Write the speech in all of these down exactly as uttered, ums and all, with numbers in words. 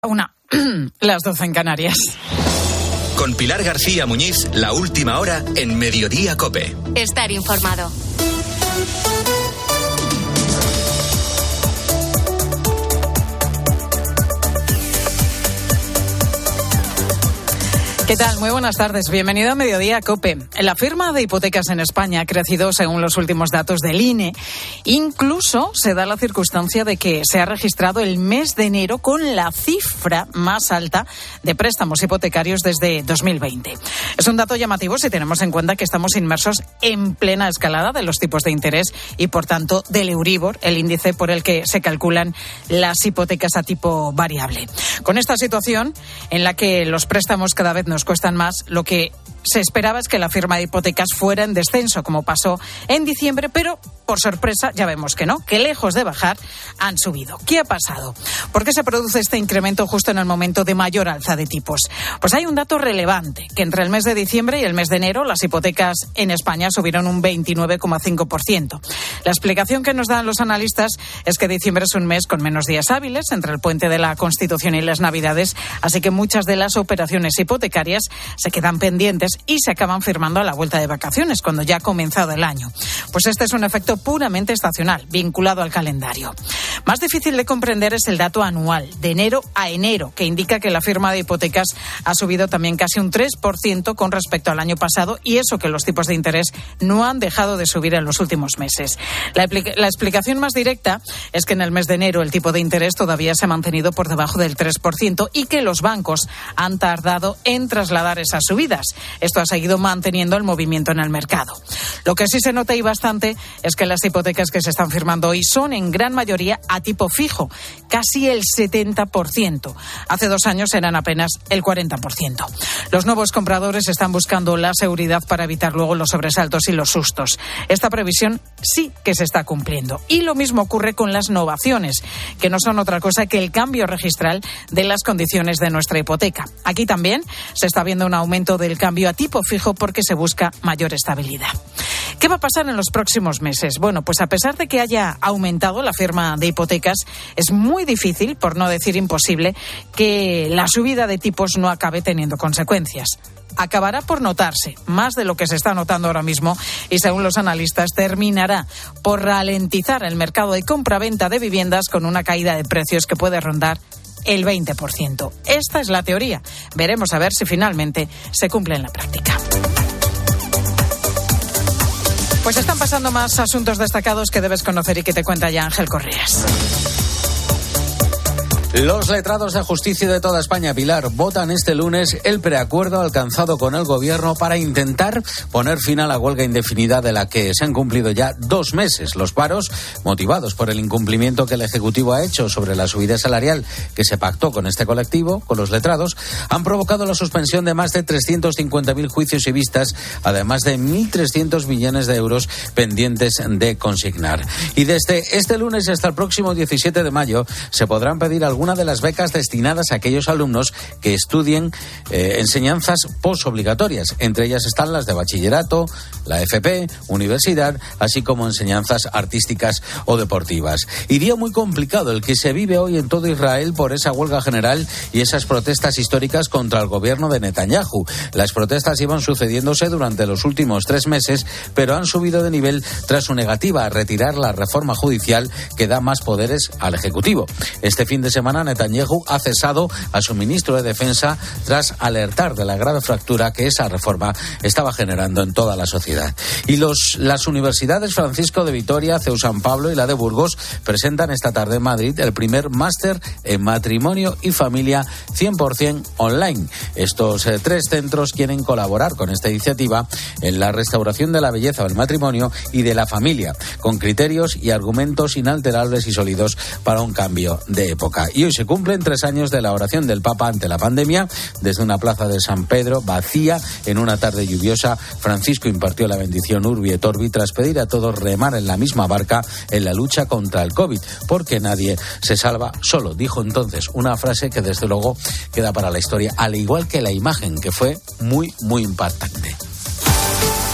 Una, las doce en Canarias. Con Pilar García Muñiz, la última hora en Mediodía COPE. Estar informado. ¿Qué tal? Muy buenas tardes. Bienvenido a Mediodía COPE. La firma de hipotecas en España ha crecido según los últimos datos del I N E. Incluso se da la circunstancia de que se ha registrado el mes de enero con la cifra más alta de préstamos hipotecarios desde dos mil veinte. Es un dato llamativo si tenemos en cuenta que estamos inmersos en plena escalada de los tipos de interés y, por tanto, del Euribor, el índice por el que se calculan las hipotecas a tipo variable. Con esta situación en la que los préstamos cada vez nos cuestan más, lo que se esperaba es que la firma de hipotecas fuera en descenso, como pasó en diciembre, pero por sorpresa ya vemos que no, que lejos de bajar han subido. ¿Qué ha pasado? ¿Por qué se produce este incremento justo en el momento de mayor alza de tipos? Pues hay un dato relevante, que entre el mes de diciembre y el mes de enero las hipotecas en España subieron un veintinueve coma cinco por ciento. La explicación que nos dan los analistas es que diciembre es un mes con menos días hábiles entre el puente de la Constitución y las Navidades, así que muchas de las operaciones hipotecarias se quedan pendientes y se acaban firmando a la vuelta de vacaciones, cuando ya ha comenzado el año. Pues este es un efecto puramente estacional, vinculado al calendario. Más difícil de comprender es el dato anual, de enero a enero, que indica que la firma de hipotecas ha subido también casi un tres por ciento con respecto al año pasado, y eso que los tipos de interés no han dejado de subir en los últimos meses. La, la explicación más directa es que en el mes de enero el tipo de interés todavía se ha mantenido por debajo del tres por ciento y que los bancos han tardado en trasladar esas subidas. Esto ha seguido manteniendo el movimiento en el mercado. Lo que sí se nota y bastante es que las hipotecas que se están firmando hoy son en gran mayoría a tipo fijo, casi el setenta por ciento. Hace dos años eran apenas el cuarenta por ciento. Los nuevos compradores están buscando la seguridad para evitar luego los sobresaltos y los sustos. Esta previsión sí que se está cumpliendo. Y lo mismo ocurre con las novaciones, que no son otra cosa que el cambio registral de las condiciones de nuestra hipoteca. Aquí también se está viendo un aumento del cambio a tipo fijo porque se busca mayor estabilidad. ¿Qué va a pasar en los próximos meses? Bueno, pues a pesar de que haya aumentado la firma de hipotecas, es muy difícil, por no decir imposible, que la subida de tipos no acabe teniendo consecuencias. Acabará por notarse, más de lo que se está notando ahora mismo, y según los analistas terminará por ralentizar el mercado de compra-venta de viviendas con una caída de precios que puede rondar el veinte por ciento. Esta es la teoría. Veremos a ver si finalmente se cumple en la práctica. Pues están pasando más asuntos destacados que debes conocer y que te cuenta ya Ángel Correas. Los letrados de justicia de toda España, Pilar, votan este lunes el preacuerdo alcanzado con el Gobierno para intentar poner fin a la huelga indefinida de la que se han cumplido ya dos meses. Los paros, motivados por el incumplimiento que el Ejecutivo ha hecho sobre la subida salarial que se pactó con este colectivo, con los letrados, han provocado la suspensión de más de trescientos cincuenta mil juicios y vistas, además de mil trescientos millones de euros pendientes de consignar. Y desde este lunes hasta el próximo diecisiete de mayo se podrán pedir algunas una de las becas destinadas a aquellos alumnos que estudien eh, enseñanzas posobligatorias. Entre ellas están las de bachillerato, la F P, universidad, así como enseñanzas artísticas o deportivas. Y día muy complicado el que se vive hoy en todo Israel por esa huelga general y esas protestas históricas contra el gobierno de Netanyahu. Las protestas iban sucediéndose durante los últimos tres meses, pero han subido de nivel tras su negativa a retirar la reforma judicial que da más poderes al Ejecutivo. Este fin de semana Netanyahu ha cesado a su ministro de Defensa tras alertar de la grave fractura que esa reforma estaba generando en toda la sociedad. Y los, las universidades Francisco de Vitoria, C E U San Pablo y la de Burgos presentan esta tarde en Madrid el primer máster en matrimonio y familia cien por ciento online. Estos eh, tres centros quieren colaborar con esta iniciativa en la restauración de la belleza del matrimonio y de la familia, con criterios y argumentos inalterables y sólidos para un cambio de época. Y hoy se cumplen tres años de la oración del Papa ante la pandemia. Desde una plaza de San Pedro vacía, en una tarde lluviosa, Francisco impartió la bendición Urbi et Orbi tras pedir a todos remar en la misma barca en la lucha contra el COVID, porque nadie se salva solo. Dijo entonces una frase que desde luego queda para la historia, al igual que la imagen, que fue muy, muy impactante.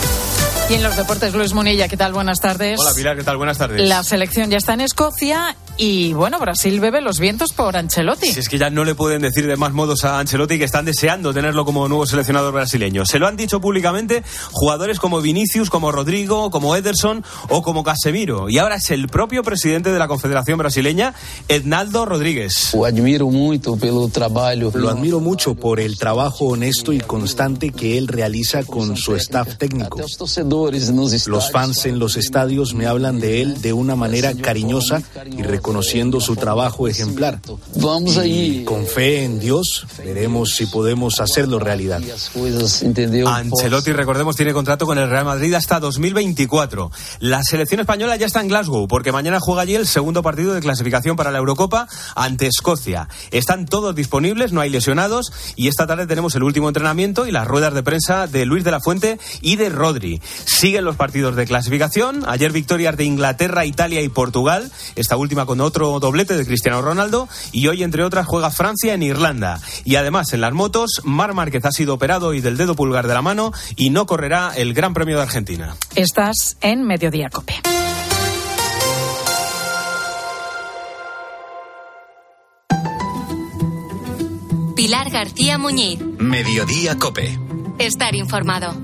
Y en los deportes, Luis Munilla, ¿qué tal? Buenas tardes. Hola, Pilar, ¿qué tal? Buenas tardes. La selección ya está en Escocia Y bueno, Brasil bebe los vientos por Ancelotti. Si es que ya no le pueden decir de más modos a Ancelotti, que están deseando tenerlo como nuevo seleccionador brasileño. Se lo han dicho públicamente jugadores como Vinicius, como Rodrigo, como Ederson o como Casemiro. Y ahora es el propio presidente de la Confederación Brasileña, Ednaldo Rodríguez. Lo admiro mucho pelo trabajo. Lo admiro mucho por el trabajo honesto y constante que él realiza con su staff técnico. Los fans en los estadios me hablan de él de una manera cariñosa y reconociendo su trabajo ejemplar. Y con fe en Dios veremos si podemos hacerlo realidad. Ancelotti, recordemos, tiene contrato con el Real Madrid hasta dos mil veinticuatro. La selección española ya está en Glasgow porque mañana juega allí el segundo partido de clasificación para la Eurocopa ante Escocia. Están todos disponibles, no hay lesionados, y esta tarde tenemos el último entrenamiento y las ruedas de prensa de Luis de la Fuente y de Rodri. Siguen los partidos de clasificación. Ayer victorias de Inglaterra, Italia y Portugal, esta última con otro doblete de Cristiano Ronaldo, y hoy, entre otras, juega Francia en Irlanda. Y además, en las motos, Marc Márquez ha sido operado hoy del dedo pulgar de la mano y no correrá el Gran Premio de Argentina. Estás en Mediodía COPE. Pilar García Muñiz. Mediodía COPE. Estar informado.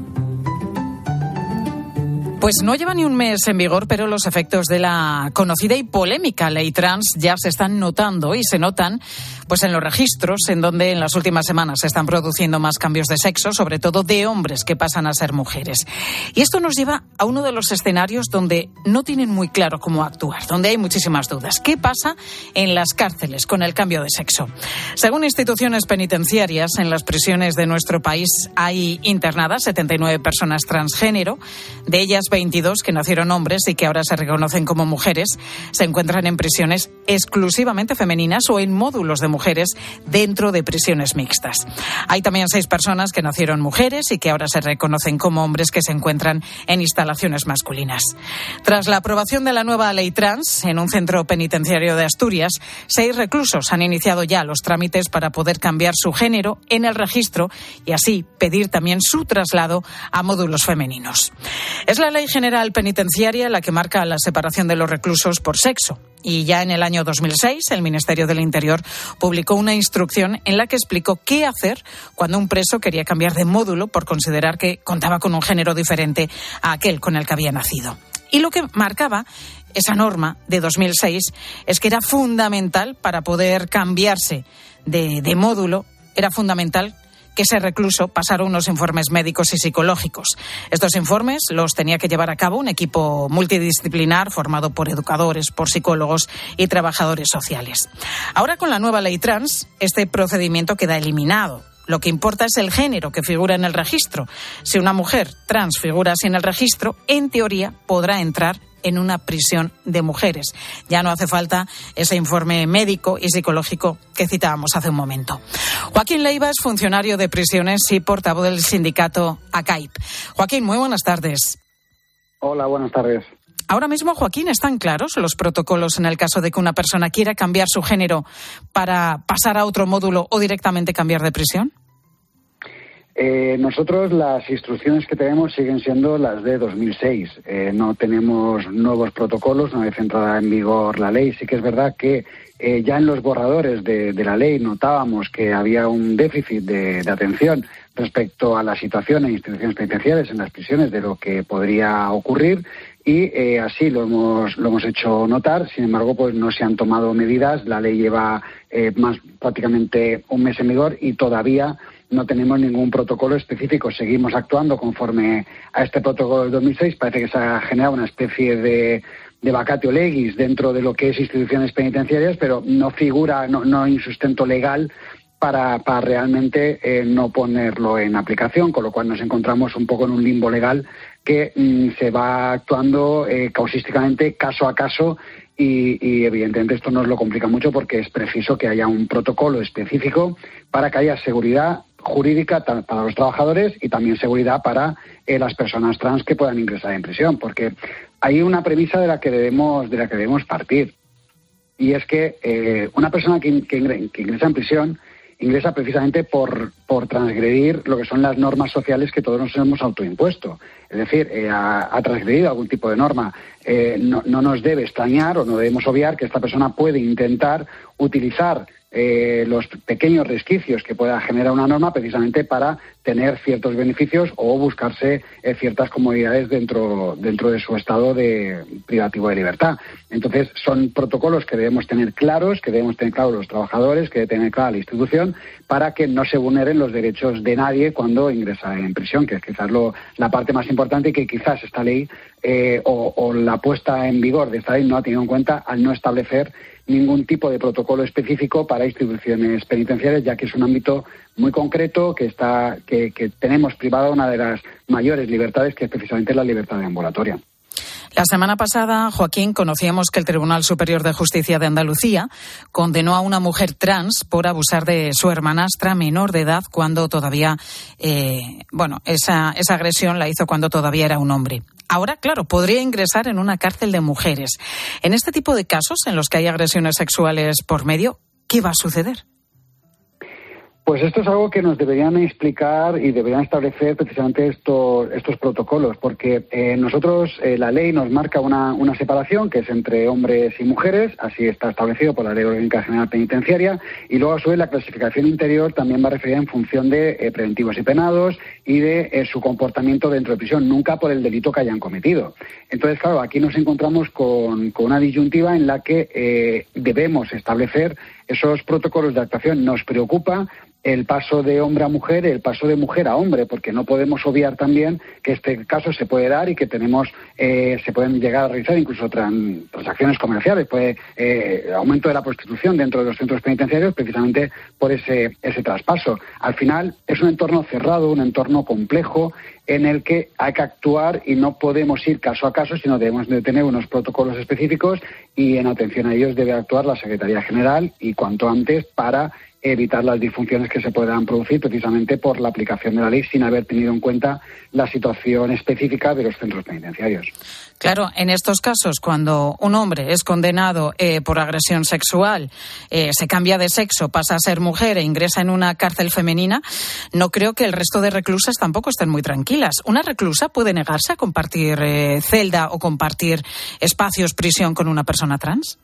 Pues no lleva ni un mes en vigor, pero los efectos de la conocida y polémica ley trans ya se están notando y se notan pues en los registros, en donde en las últimas semanas se están produciendo más cambios de sexo, sobre todo de hombres que pasan a ser mujeres. Y esto nos lleva a uno de los escenarios donde no tienen muy claro cómo actuar, donde hay muchísimas dudas. ¿Qué pasa en las cárceles con el cambio de sexo? Según instituciones penitenciarias, en las prisiones de nuestro país hay internadas setenta y nueve personas transgénero, de ellas veintidós que nacieron hombres y que ahora se reconocen como mujeres, se encuentran en prisiones exclusivamente femeninas o en módulos de mujeres dentro de prisiones mixtas. Hay también seis personas que nacieron mujeres y que ahora se reconocen como hombres que se encuentran en instalaciones masculinas. Tras la aprobación de la nueva ley trans en un centro penitenciario de Asturias, seis reclusos han iniciado ya los trámites para poder cambiar su género en el registro y así pedir también su traslado a módulos femeninos. Es la Ley General Penitenciaria la que marca la separación de los reclusos por sexo. Y ya en el año dos mil seis, el Ministerio del Interior publicó una instrucción en la que explicó qué hacer cuando un preso quería cambiar de módulo por considerar que contaba con un género diferente a aquel con el que había nacido. Y lo que marcaba esa norma de dos mil seis es que era fundamental para poder cambiarse de, de módulo, era fundamental que ese recluso pasara unos informes médicos y psicológicos. Estos informes los tenía que llevar a cabo un equipo multidisciplinar formado por educadores, por psicólogos y trabajadores sociales. Ahora, con la nueva ley trans, este procedimiento queda eliminado. Lo que importa es el género que figura en el registro. Si una mujer trans figura así en el registro, en teoría podrá entrar en una prisión de mujeres. Ya no hace falta ese informe médico y psicológico que citábamos hace un momento. Joaquín Leiva es funcionario de prisiones y portavoz del sindicato ACAIP. Joaquín, muy buenas tardes. Hola, buenas tardes. Ahora mismo, Joaquín, ¿están claros los protocolos en el caso de que una persona quiera cambiar su género para pasar a otro módulo o directamente cambiar de prisión? Eh, nosotros las instrucciones que tenemos siguen siendo las de dos mil seis. Eh, no tenemos nuevos protocolos, una vez entrada en vigor la ley. Sí que es verdad que eh, ya en los borradores de, de la ley notábamos que había un déficit de, de atención respecto a la situación en instituciones penitenciarias, en las prisiones, de lo que podría ocurrir. Y eh, así lo hemos lo hemos hecho notar. Sin embargo, pues no se han tomado medidas. La ley lleva eh, más prácticamente un mes en vigor y todavía no tenemos ningún protocolo específico. Seguimos actuando conforme a este protocolo del dos mil seis. Parece que se ha generado una especie de, de vacatio legis dentro de lo que es instituciones penitenciarias, pero no figura, no, no hay un sustento legal para, para realmente eh, no ponerlo en aplicación, con lo cual nos encontramos un poco en un limbo legal que mm, se va actuando eh, causísticamente, caso a caso, y, y evidentemente esto nos lo complica mucho porque es preciso que haya un protocolo específico para que haya seguridad jurídica para los trabajadores y también seguridad para eh, las personas trans que puedan ingresar en prisión, porque hay una premisa de la que debemos de la que debemos partir, y es que eh, una persona que, que, que ingresa en prisión ingresa precisamente por, por transgredir lo que son las normas sociales que todos nos hemos autoimpuesto. Es decir, eh, ha, ha transgredido algún tipo de norma. Eh, no, no nos debe extrañar o no debemos obviar que esta persona puede intentar utilizar eh, los pequeños resquicios que pueda generar una norma precisamente para tener ciertos beneficios o buscarse eh, ciertas comodidades dentro, dentro de su estado de privativo de libertad. Entonces, son protocolos que debemos tener claros, que debemos tener claros los trabajadores, que debe tener clara la institución, para que no se vulneren los derechos de nadie cuando ingresa en prisión, que es quizás lo, la parte más importante y que quizás esta ley eh, o, o la puesta en vigor de esta ley no ha tenido en cuenta al no establecer ningún tipo de protocolo específico para instituciones penitenciarias, ya que es un ámbito muy concreto que está que, que tenemos privada una de las mayores libertades, que es precisamente la libertad ambulatoria. La semana pasada, Joaquín, conocíamos que el Tribunal Superior de Justicia de Andalucía condenó a una mujer trans por abusar de su hermanastra menor de edad cuando todavía, eh, bueno, esa, esa agresión la hizo cuando todavía era un hombre. Ahora, claro, podría ingresar en una cárcel de mujeres. En este tipo de casos, en los que hay agresiones sexuales por medio, ¿qué va a suceder? Pues esto es algo que nos deberían explicar y deberían establecer precisamente estos, estos protocolos, porque eh, nosotros, eh, la ley nos marca una, una separación que es entre hombres y mujeres, así está establecido por la Ley Orgánica General Penitenciaria, y luego a su vez la clasificación interior también va referida en función de eh, preventivos y penados y de eh, su comportamiento dentro de prisión, nunca por el delito que hayan cometido. Entonces, claro, aquí nos encontramos con, con una disyuntiva en la que eh, debemos establecer esos protocolos de actuación. Nos preocupa el paso de hombre a mujer, el paso de mujer a hombre, porque no podemos obviar también que este caso se puede dar y que tenemos, eh, se pueden llegar a realizar incluso tran, transacciones comerciales, puede eh, aumento de la prostitución dentro de los centros penitenciarios precisamente por ese, ese traspaso. Al final es un entorno cerrado, un entorno complejo en el que hay que actuar y no podemos ir caso a caso, sino debemos de tener unos protocolos específicos y en atención a ellos debe actuar la Secretaría General y cuanto antes para evitar las disfunciones que se puedan producir precisamente por la aplicación de la ley sin haber tenido en cuenta la situación específica de los centros penitenciarios. Claro, en estos casos, cuando un hombre es condenado eh, por agresión sexual, eh, se cambia de sexo, pasa a ser mujer e ingresa en una cárcel femenina, no creo que el resto de reclusas tampoco estén muy tranquilas. ¿Una reclusa puede negarse a compartir eh, celda o compartir espacios, prisión con una persona trans?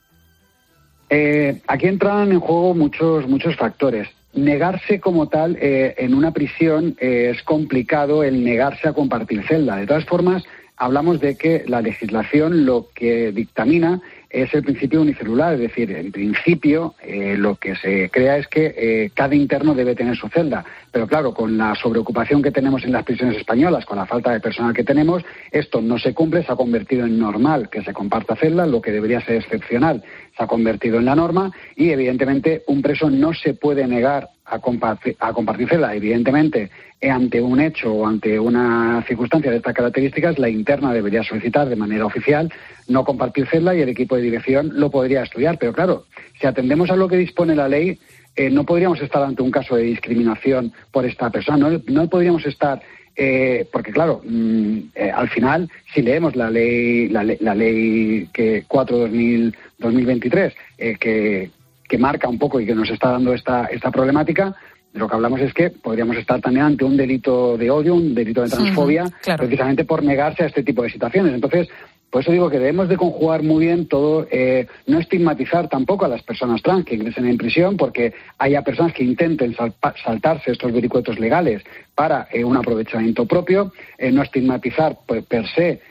Eh, aquí entran en juego muchos muchos factores. Negarse como tal eh, en una prisión eh, es complicado el negarse a compartir celda. De todas formas, hablamos de que la legislación lo que dictamina es el principio unicelular, es decir, en principio eh, lo que se crea es que eh, cada interno debe tener su celda, pero claro, con la sobreocupación que tenemos en las prisiones españolas, con la falta de personal que tenemos, esto no se cumple, se ha convertido en normal que se comparta celda, lo que debería ser excepcional se ha convertido en la norma y evidentemente un preso no se puede negar a compartir, a compartir celda. Evidentemente, ante un hecho o ante una circunstancia de estas características, la interna debería solicitar de manera oficial no compartir celda y el equipo de dirección lo podría estudiar. Pero claro, si atendemos a lo que dispone la ley, eh, no podríamos estar ante un caso de discriminación por esta persona. No, no podríamos estar, eh, porque claro, mmm, eh, al final, si leemos la ley, la, ley, la ley que cuatro dos mil veintitrés, eh, que que marca un poco y que nos está dando esta esta problemática, de lo que hablamos es que podríamos estar también ante un delito de odio, un delito de transfobia, sí, claro, precisamente por negarse a este tipo de situaciones. Entonces, por eso digo que debemos de conjugar muy bien todo, eh, no estigmatizar tampoco a las personas trans que ingresen en prisión, porque haya personas que intenten sal, saltarse estos vericuetos legales para eh, un aprovechamiento propio, eh, no estigmatizar pues, per se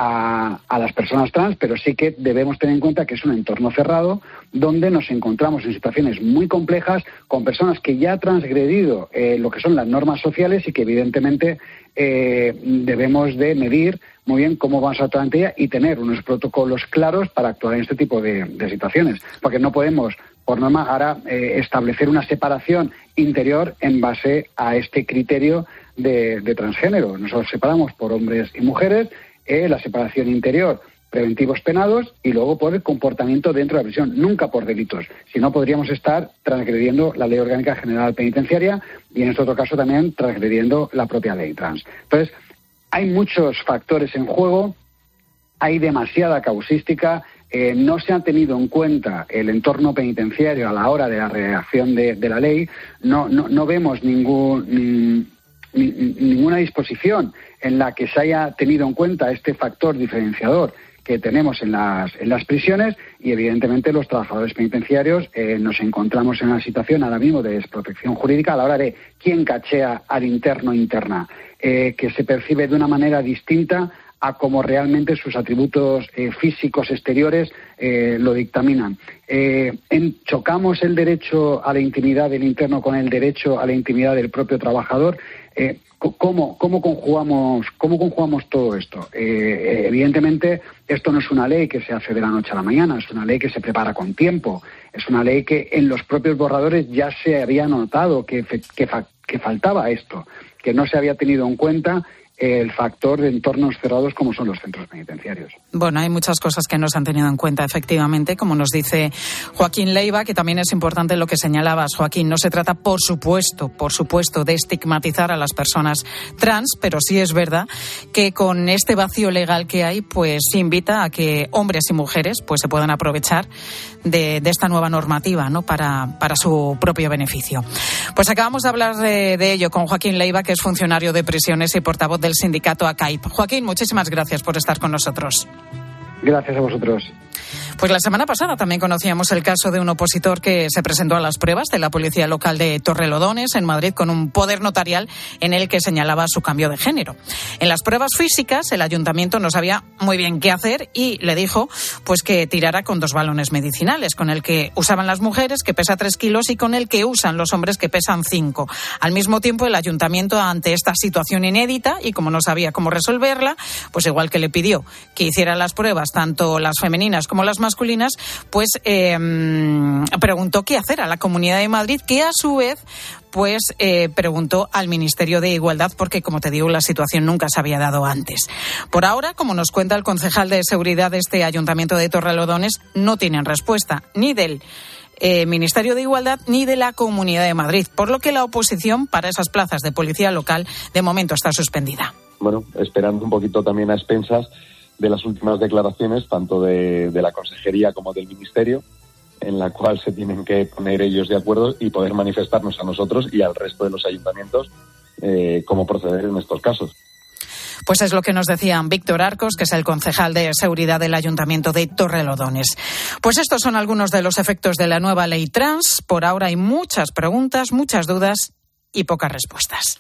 A, a las personas trans, pero sí que debemos tener en cuenta que es un entorno cerrado donde nos encontramos en situaciones muy complejas con personas que ya han transgredido eh, lo que son las normas sociales y que evidentemente eh, debemos de medir muy bien cómo vamos a actuar ante ella y tener unos protocolos claros para actuar en este tipo de, de situaciones, porque no podemos por norma ahora eh, establecer una separación interior en base a este criterio de, de transgénero. Nosotros separamos por hombres y mujeres, Eh, la separación interior, preventivos penados y luego por el comportamiento dentro de la prisión, nunca por delitos. Si no, podríamos estar transgrediendo la Ley Orgánica General Penitenciaria y en este otro caso también transgrediendo la propia ley trans. Entonces, hay muchos factores en juego, hay demasiada causística, eh, no se ha tenido en cuenta el entorno penitenciario a la hora de la redacción de, de la ley, no, no, no vemos ningún, ni, ni, ninguna disposición en la que se haya tenido en cuenta este factor diferenciador que tenemos en las, en las prisiones, y evidentemente los trabajadores penitenciarios eh, nos encontramos en una situación ahora mismo de desprotección jurídica a la hora de quién cachea al interno interna, eh, que se percibe de una manera distinta a como realmente sus atributos eh, físicos exteriores eh, lo dictaminan. Eh, en, chocamos el derecho a la intimidad del interno con el derecho a la intimidad del propio trabajador. Eh, ¿Cómo, cómo, conjugamos, ¿Cómo conjugamos todo esto? Eh, evidentemente, esto no es una ley que se hace de la noche a la mañana, es una ley que se prepara con tiempo, es una ley que en los propios borradores ya se había notado que, que, que faltaba esto, que no se había tenido en cuenta el factor de entornos cerrados como son los centros penitenciarios. Bueno, hay muchas cosas que no se han tenido en cuenta, efectivamente, como nos dice Joaquín Leiva, que también es importante lo que señalabas, Joaquín. No se trata, por supuesto, por supuesto, de estigmatizar a las personas trans, pero sí es verdad que con este vacío legal que hay, pues invita a que hombres y mujeres pues se puedan aprovechar de, de esta nueva normativa, ¿no? Para, para su propio beneficio. Pues acabamos de hablar de, de ello con Joaquín Leiva, que es funcionario de prisiones y portavoz del sindicato A C A I P. Joaquín, muchísimas gracias por estar con nosotros. Gracias a vosotros. Pues la semana pasada también conocíamos el caso de un opositor que se presentó a las pruebas de la Policía Local de Torrelodones, en Madrid, con un poder notarial en el que señalaba su cambio de género. En las pruebas físicas, el ayuntamiento no sabía muy bien qué hacer y le dijo pues que tirara con dos balones medicinales, con el que usaban las mujeres, que pesa tres kilos, y con el que usan los hombres, que pesan cinco. Al mismo tiempo, el ayuntamiento, ante esta situación inédita y como no sabía cómo resolverla, pues igual que le pidió que hiciera las pruebas, tanto las femeninas como las masculinas, pues eh, preguntó qué hacer a la Comunidad de Madrid, que a su vez pues eh, preguntó al Ministerio de Igualdad, porque, como te digo, la situación nunca se había dado antes. Por ahora, como nos cuenta el concejal de Seguridad de este Ayuntamiento de Torrelodones, no tienen respuesta ni del eh, Ministerio de Igualdad ni de la Comunidad de Madrid, por lo que la oposición para esas plazas de policía local de momento está suspendida. Bueno, esperando un poquito también a expensas de las últimas declaraciones, tanto de, de la Consejería como del Ministerio, en la cual se tienen que poner ellos de acuerdo y poder manifestarnos a nosotros y al resto de los ayuntamientos eh, cómo proceder en estos casos. Pues es lo que nos decía Víctor Arcos, que es el concejal de Seguridad del Ayuntamiento de Torrelodones. Pues estos son algunos de los efectos de la nueva ley trans. Por ahora hay muchas preguntas, muchas dudas y pocas respuestas.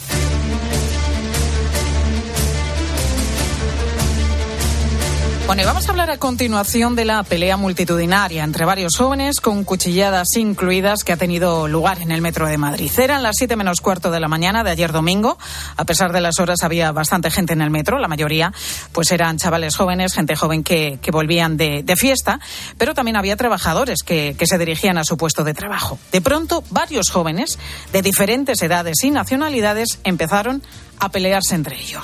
Bueno, y vamos a hablar a continuación de la pelea multitudinaria entre varios jóvenes, con cuchilladas incluidas, que ha tenido lugar en el metro de Madrid. Eran las siete menos cuarto de la mañana de ayer domingo. A pesar de las horas, había bastante gente en el metro. La mayoría pues eran chavales jóvenes, gente joven que, que volvían de, de fiesta, pero también había trabajadores que, que se dirigían a su puesto de trabajo. De pronto, varios jóvenes de diferentes edades y nacionalidades empezaron a pelearse entre ellos.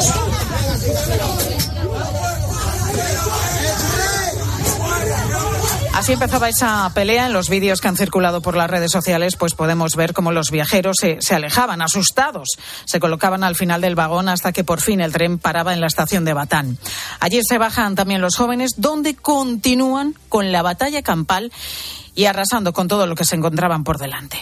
Así empezaba esa pelea. En los vídeos que han circulado por las redes sociales, pues podemos ver cómo los viajeros se, se alejaban, asustados. Se colocaban al final del vagón hasta que por fin el tren paraba en la estación de Batán. Allí se bajan también los jóvenes, donde continúan con la batalla campal y arrasando con todo lo que se encontraban por delante.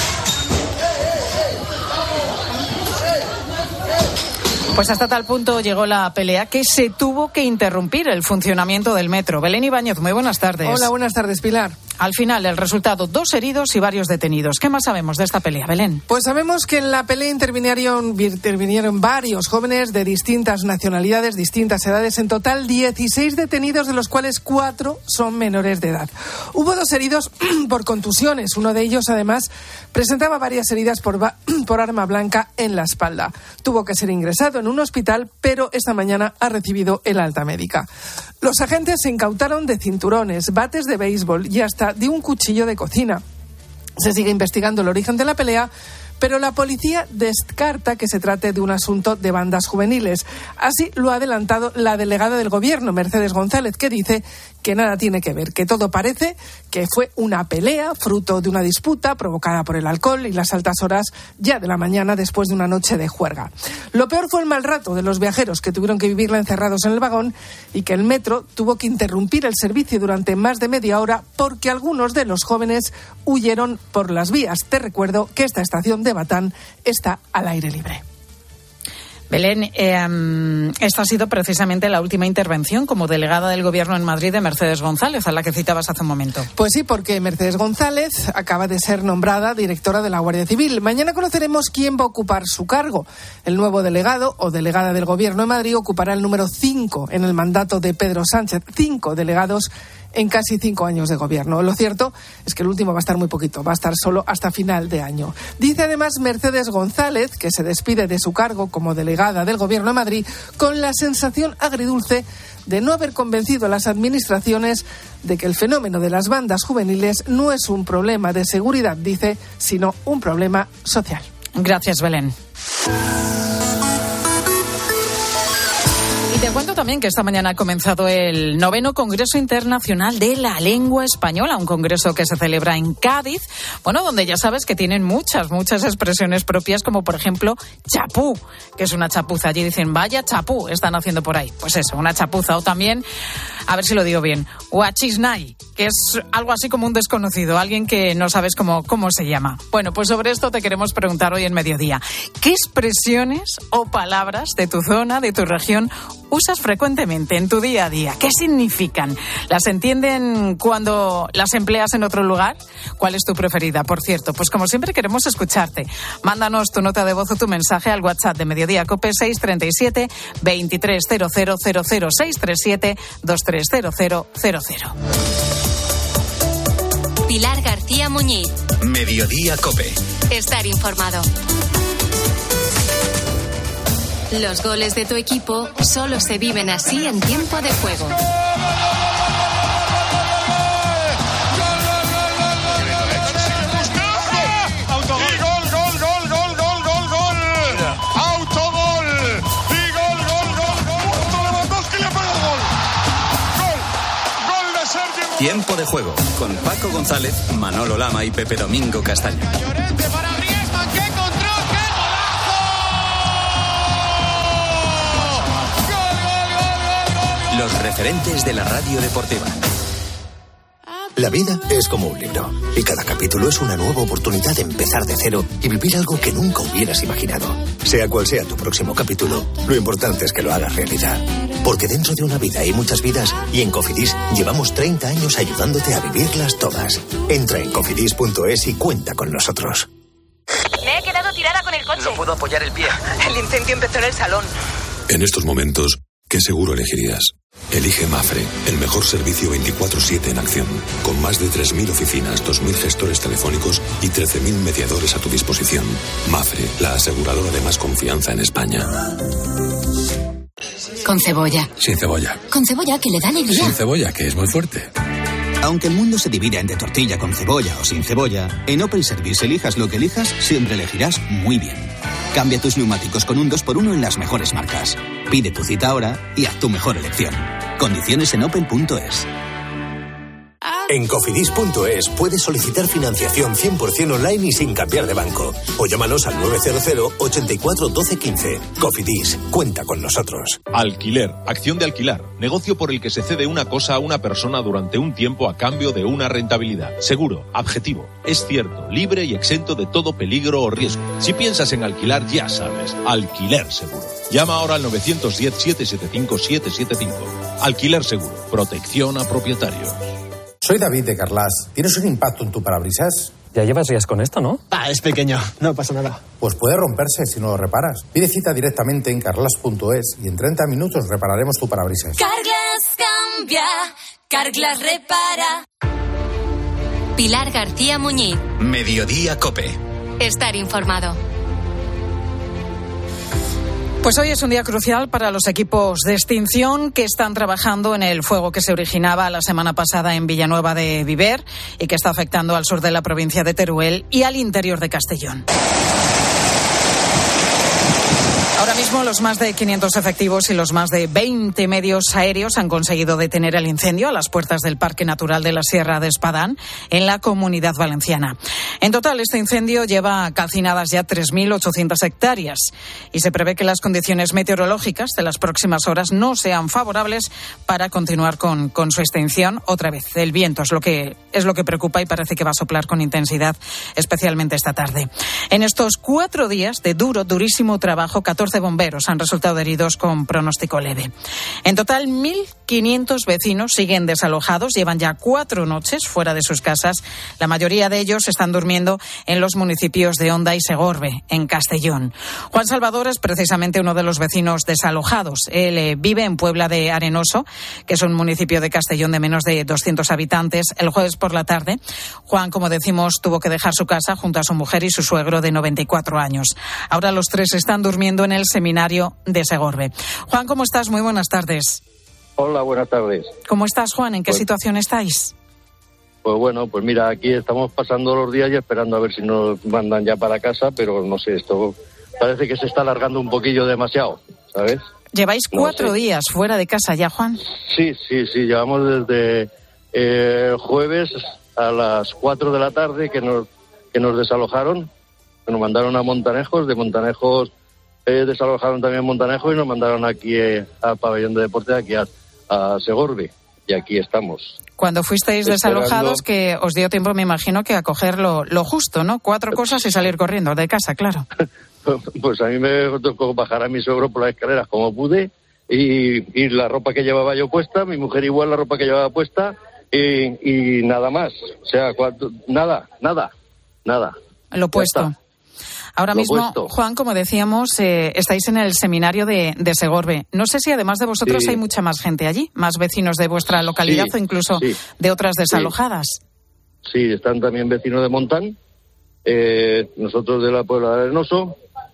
Pues hasta tal punto llegó la pelea que se tuvo que interrumpir el funcionamiento del metro. Belén Ibáñez, muy buenas tardes. Hola, buenas tardes, Pilar. Al final, el resultado, dos heridos y varios detenidos. ¿Qué más sabemos de esta pelea, Belén? Pues sabemos que en la pelea intervinieron, intervinieron varios jóvenes de distintas nacionalidades, distintas edades. En total, dieciséis detenidos, de los cuales cuatro son menores de edad. Hubo dos heridos por contusiones. Uno de ellos, además, presentaba varias heridas por, por arma blanca en la espalda. Tuvo que ser ingresado en un hospital, pero esta mañana ha recibido el alta médica. Los agentes se incautaron de cinturones, bates de béisbol y hasta de un cuchillo de cocina. Se sigue investigando el origen de la pelea, pero la policía descarta que se trate de un asunto de bandas juveniles. Así lo ha adelantado la delegada del Gobierno, Mercedes González, que dice que que nada tiene que ver, que todo parece que fue una pelea fruto de una disputa provocada por el alcohol y las altas horas ya de la mañana después de una noche de juerga. Lo peor fue el mal rato de los viajeros que tuvieron que vivirla encerrados en el vagón y que el metro tuvo que interrumpir el servicio durante más de media hora porque algunos de los jóvenes huyeron por las vías. Te recuerdo que esta estación de Batán está al aire libre. Belén, eh, esta ha sido precisamente la última intervención como delegada del Gobierno en Madrid de Mercedes González, a la que citabas hace un momento. Pues sí, porque Mercedes González acaba de ser nombrada directora de la Guardia Civil. Mañana conoceremos quién va a ocupar su cargo. El nuevo delegado o delegada del Gobierno en Madrid ocupará el número cinco en el mandato de Pedro Sánchez. Cinco delegados en casi cinco años de gobierno. Lo cierto es que el último va a estar muy poquito, va a estar solo hasta final de año. Dice además Mercedes González que se despide de su cargo como delegada del Gobierno de Madrid con la sensación agridulce de no haber convencido a las administraciones de que el fenómeno de las bandas juveniles no es un problema de seguridad, dice, sino un problema social. Gracias, Belén. Te cuento también que esta mañana ha comenzado el noveno Congreso Internacional de la Lengua Española, un congreso que se celebra en Cádiz, bueno, donde ya sabes que tienen muchas, muchas expresiones propias, como por ejemplo chapú, que es una chapuza. Allí dicen, vaya chapú, están haciendo por ahí. Pues eso, una chapuza. O también, a ver si lo digo bien, huachisnay, que es algo así como un desconocido, alguien que no sabes cómo, cómo se llama. Bueno, pues sobre esto te queremos preguntar hoy en Mediodía. ¿Qué expresiones o palabras de tu zona, de tu región, usas frecuentemente en tu día a día? ¿Qué significan? ¿Las entienden cuando las empleas en otro lugar? ¿Cuál es tu preferida? Por cierto, pues como siempre queremos escucharte. Mándanos tu nota de voz o tu mensaje al WhatsApp de Mediodía Cope seis tres siete, veintitrés cero cero cero cero, seis tres siete, veintitrés cero cero cero cero. Pilar García Muñiz. Mediodía Cope. Estar informado. Los goles de tu equipo solo se viven así en tiempo de juego. Tiempo de juego con Paco González, Manolo Lama y Pepe Domingo Castaño. Los referentes de la radio deportiva. La vida es como un libro y cada capítulo es una nueva oportunidad de empezar de cero y vivir algo que nunca hubieras imaginado. Sea cual sea tu próximo capítulo, lo importante es que lo hagas realidad. Porque dentro de una vida hay muchas vidas y en Cofidis llevamos treinta años ayudándote a vivirlas todas. Entra en cofidis punto es y cuenta con nosotros. Me he quedado tirada con el coche. No puedo apoyar el pie. El incendio empezó en el salón. En estos momentos, ¿qué seguro elegirías? Elige Mafre, el mejor servicio veinticuatro siete en acción, con más de tres mil oficinas, dos mil gestores telefónicos y trece mil mediadores a tu disposición. Mafre, la aseguradora de más confianza en España. Con cebolla. Sin cebolla. Con cebolla, que le da alegría. Sin cebolla, que es muy fuerte. Aunque el mundo se divida entre tortilla con cebolla o sin cebolla, en Opel Service elijas lo que elijas, siempre elegirás muy bien. Cambia tus neumáticos con un dos por uno en las mejores marcas. Pide tu cita ahora y haz tu mejor elección. Condiciones en opel punto es. En cofidis punto es puedes solicitar financiación cien por ciento online y sin cambiar de banco. O llámanos al nueve cero cero, ochenta y cuatro, doce, quince. Cofidis, cuenta con nosotros. Alquiler, acción de alquilar, negocio por el que se cede una cosa a una persona durante un tiempo a cambio de una rentabilidad. Seguro, objetivo, es cierto, libre y exento de todo peligro o riesgo. Si piensas en alquilar, ya sabes, Alquiler Seguro. Llama ahora al nueve uno cero, siete siete cinco, siete siete cinco. Alquiler Seguro, protección a propietarios. Soy David de Carlas. ¿Tienes un impacto en tu parabrisas? Ya llevas días con esto, ¿no? Ah, es pequeño, no pasa nada. Pues puede romperse si no lo reparas. Pide cita directamente en carlas punto es y en treinta minutos repararemos tu parabrisas. Carglass cambia, Carglass repara. Pilar García Muñiz. Mediodía Cope. Estar informado. Pues hoy es un día crucial para los equipos de extinción que están trabajando en el fuego que se originaba la semana pasada en Villanueva de Viver y que está afectando al sur de la provincia de Teruel y al interior de Castellón. Ahora mismo los más de quinientos efectivos y los más de veinte medios aéreos han conseguido detener el incendio a las puertas del Parque Natural de la Sierra de Espadán, en la Comunidad Valenciana. En total, este incendio lleva calcinadas ya tres mil ochocientas hectáreas y se prevé que las condiciones meteorológicas de las próximas horas no sean favorables para continuar con, con su extinción. Otra vez, el viento es lo que es lo que preocupa y parece que va a soplar con intensidad, especialmente esta tarde. En estos cuatro días de duro, durísimo trabajo, catorce bomberos han resultado heridos con pronóstico leve. En total, mil quinientos vecinos siguen desalojados, llevan ya cuatro noches fuera de sus casas. La mayoría de ellos están durmiendo en los municipios de Onda y Segorbe, en Castellón. Juan Salvador es precisamente uno de los vecinos desalojados. Él eh, vive en Puebla de Arenoso, que es un municipio de Castellón de menos de doscientos habitantes. El jueves por la tarde, Juan, como decimos, tuvo que dejar su casa junto a su mujer y su suegro de noventa y cuatro años. Ahora los tres están durmiendo en el seminario de Segorbe. Juan, ¿cómo estás? Muy buenas tardes. Hola, buenas tardes. ¿Cómo estás, Juan? ¿En qué pues, situación estáis? Pues bueno, pues mira, aquí estamos pasando los días y esperando a ver si nos mandan ya para casa, pero no sé, esto parece que se está alargando un poquillo demasiado, ¿sabes? ¿Lleváis cuatro no sé. días fuera de casa ya, Juan? Sí, sí, sí, llevamos desde eh, jueves a las cuatro de la tarde que nos, que nos desalojaron, que nos mandaron a Montanejos, de Montanejos eh, desalojaron también Montanejos y nos mandaron aquí eh, al pabellón de deporte, aquí a, a Segorbe, y aquí estamos. Cuando fuisteis Esperando. desalojados, que os dio tiempo, me imagino, que a coger lo, lo justo, ¿no? Cuatro cosas y salir corriendo de casa, claro. Pues a mí me tocó bajar a mi suegro por las escaleras como pude y, y la ropa que llevaba yo puesta, mi mujer igual la ropa que llevaba puesta y, y nada más. O sea, cuatro, nada, nada, nada. Lo puesto. Ahora Lo mismo, puesto. Juan, como decíamos, eh, estáis en el seminario de, de Segorbe. No sé si además de vosotros Sí. hay mucha más gente allí, más vecinos de vuestra localidad Sí, o incluso sí. de otras desalojadas. Sí, están también vecinos de Montán, eh, nosotros de la Puebla de Arenoso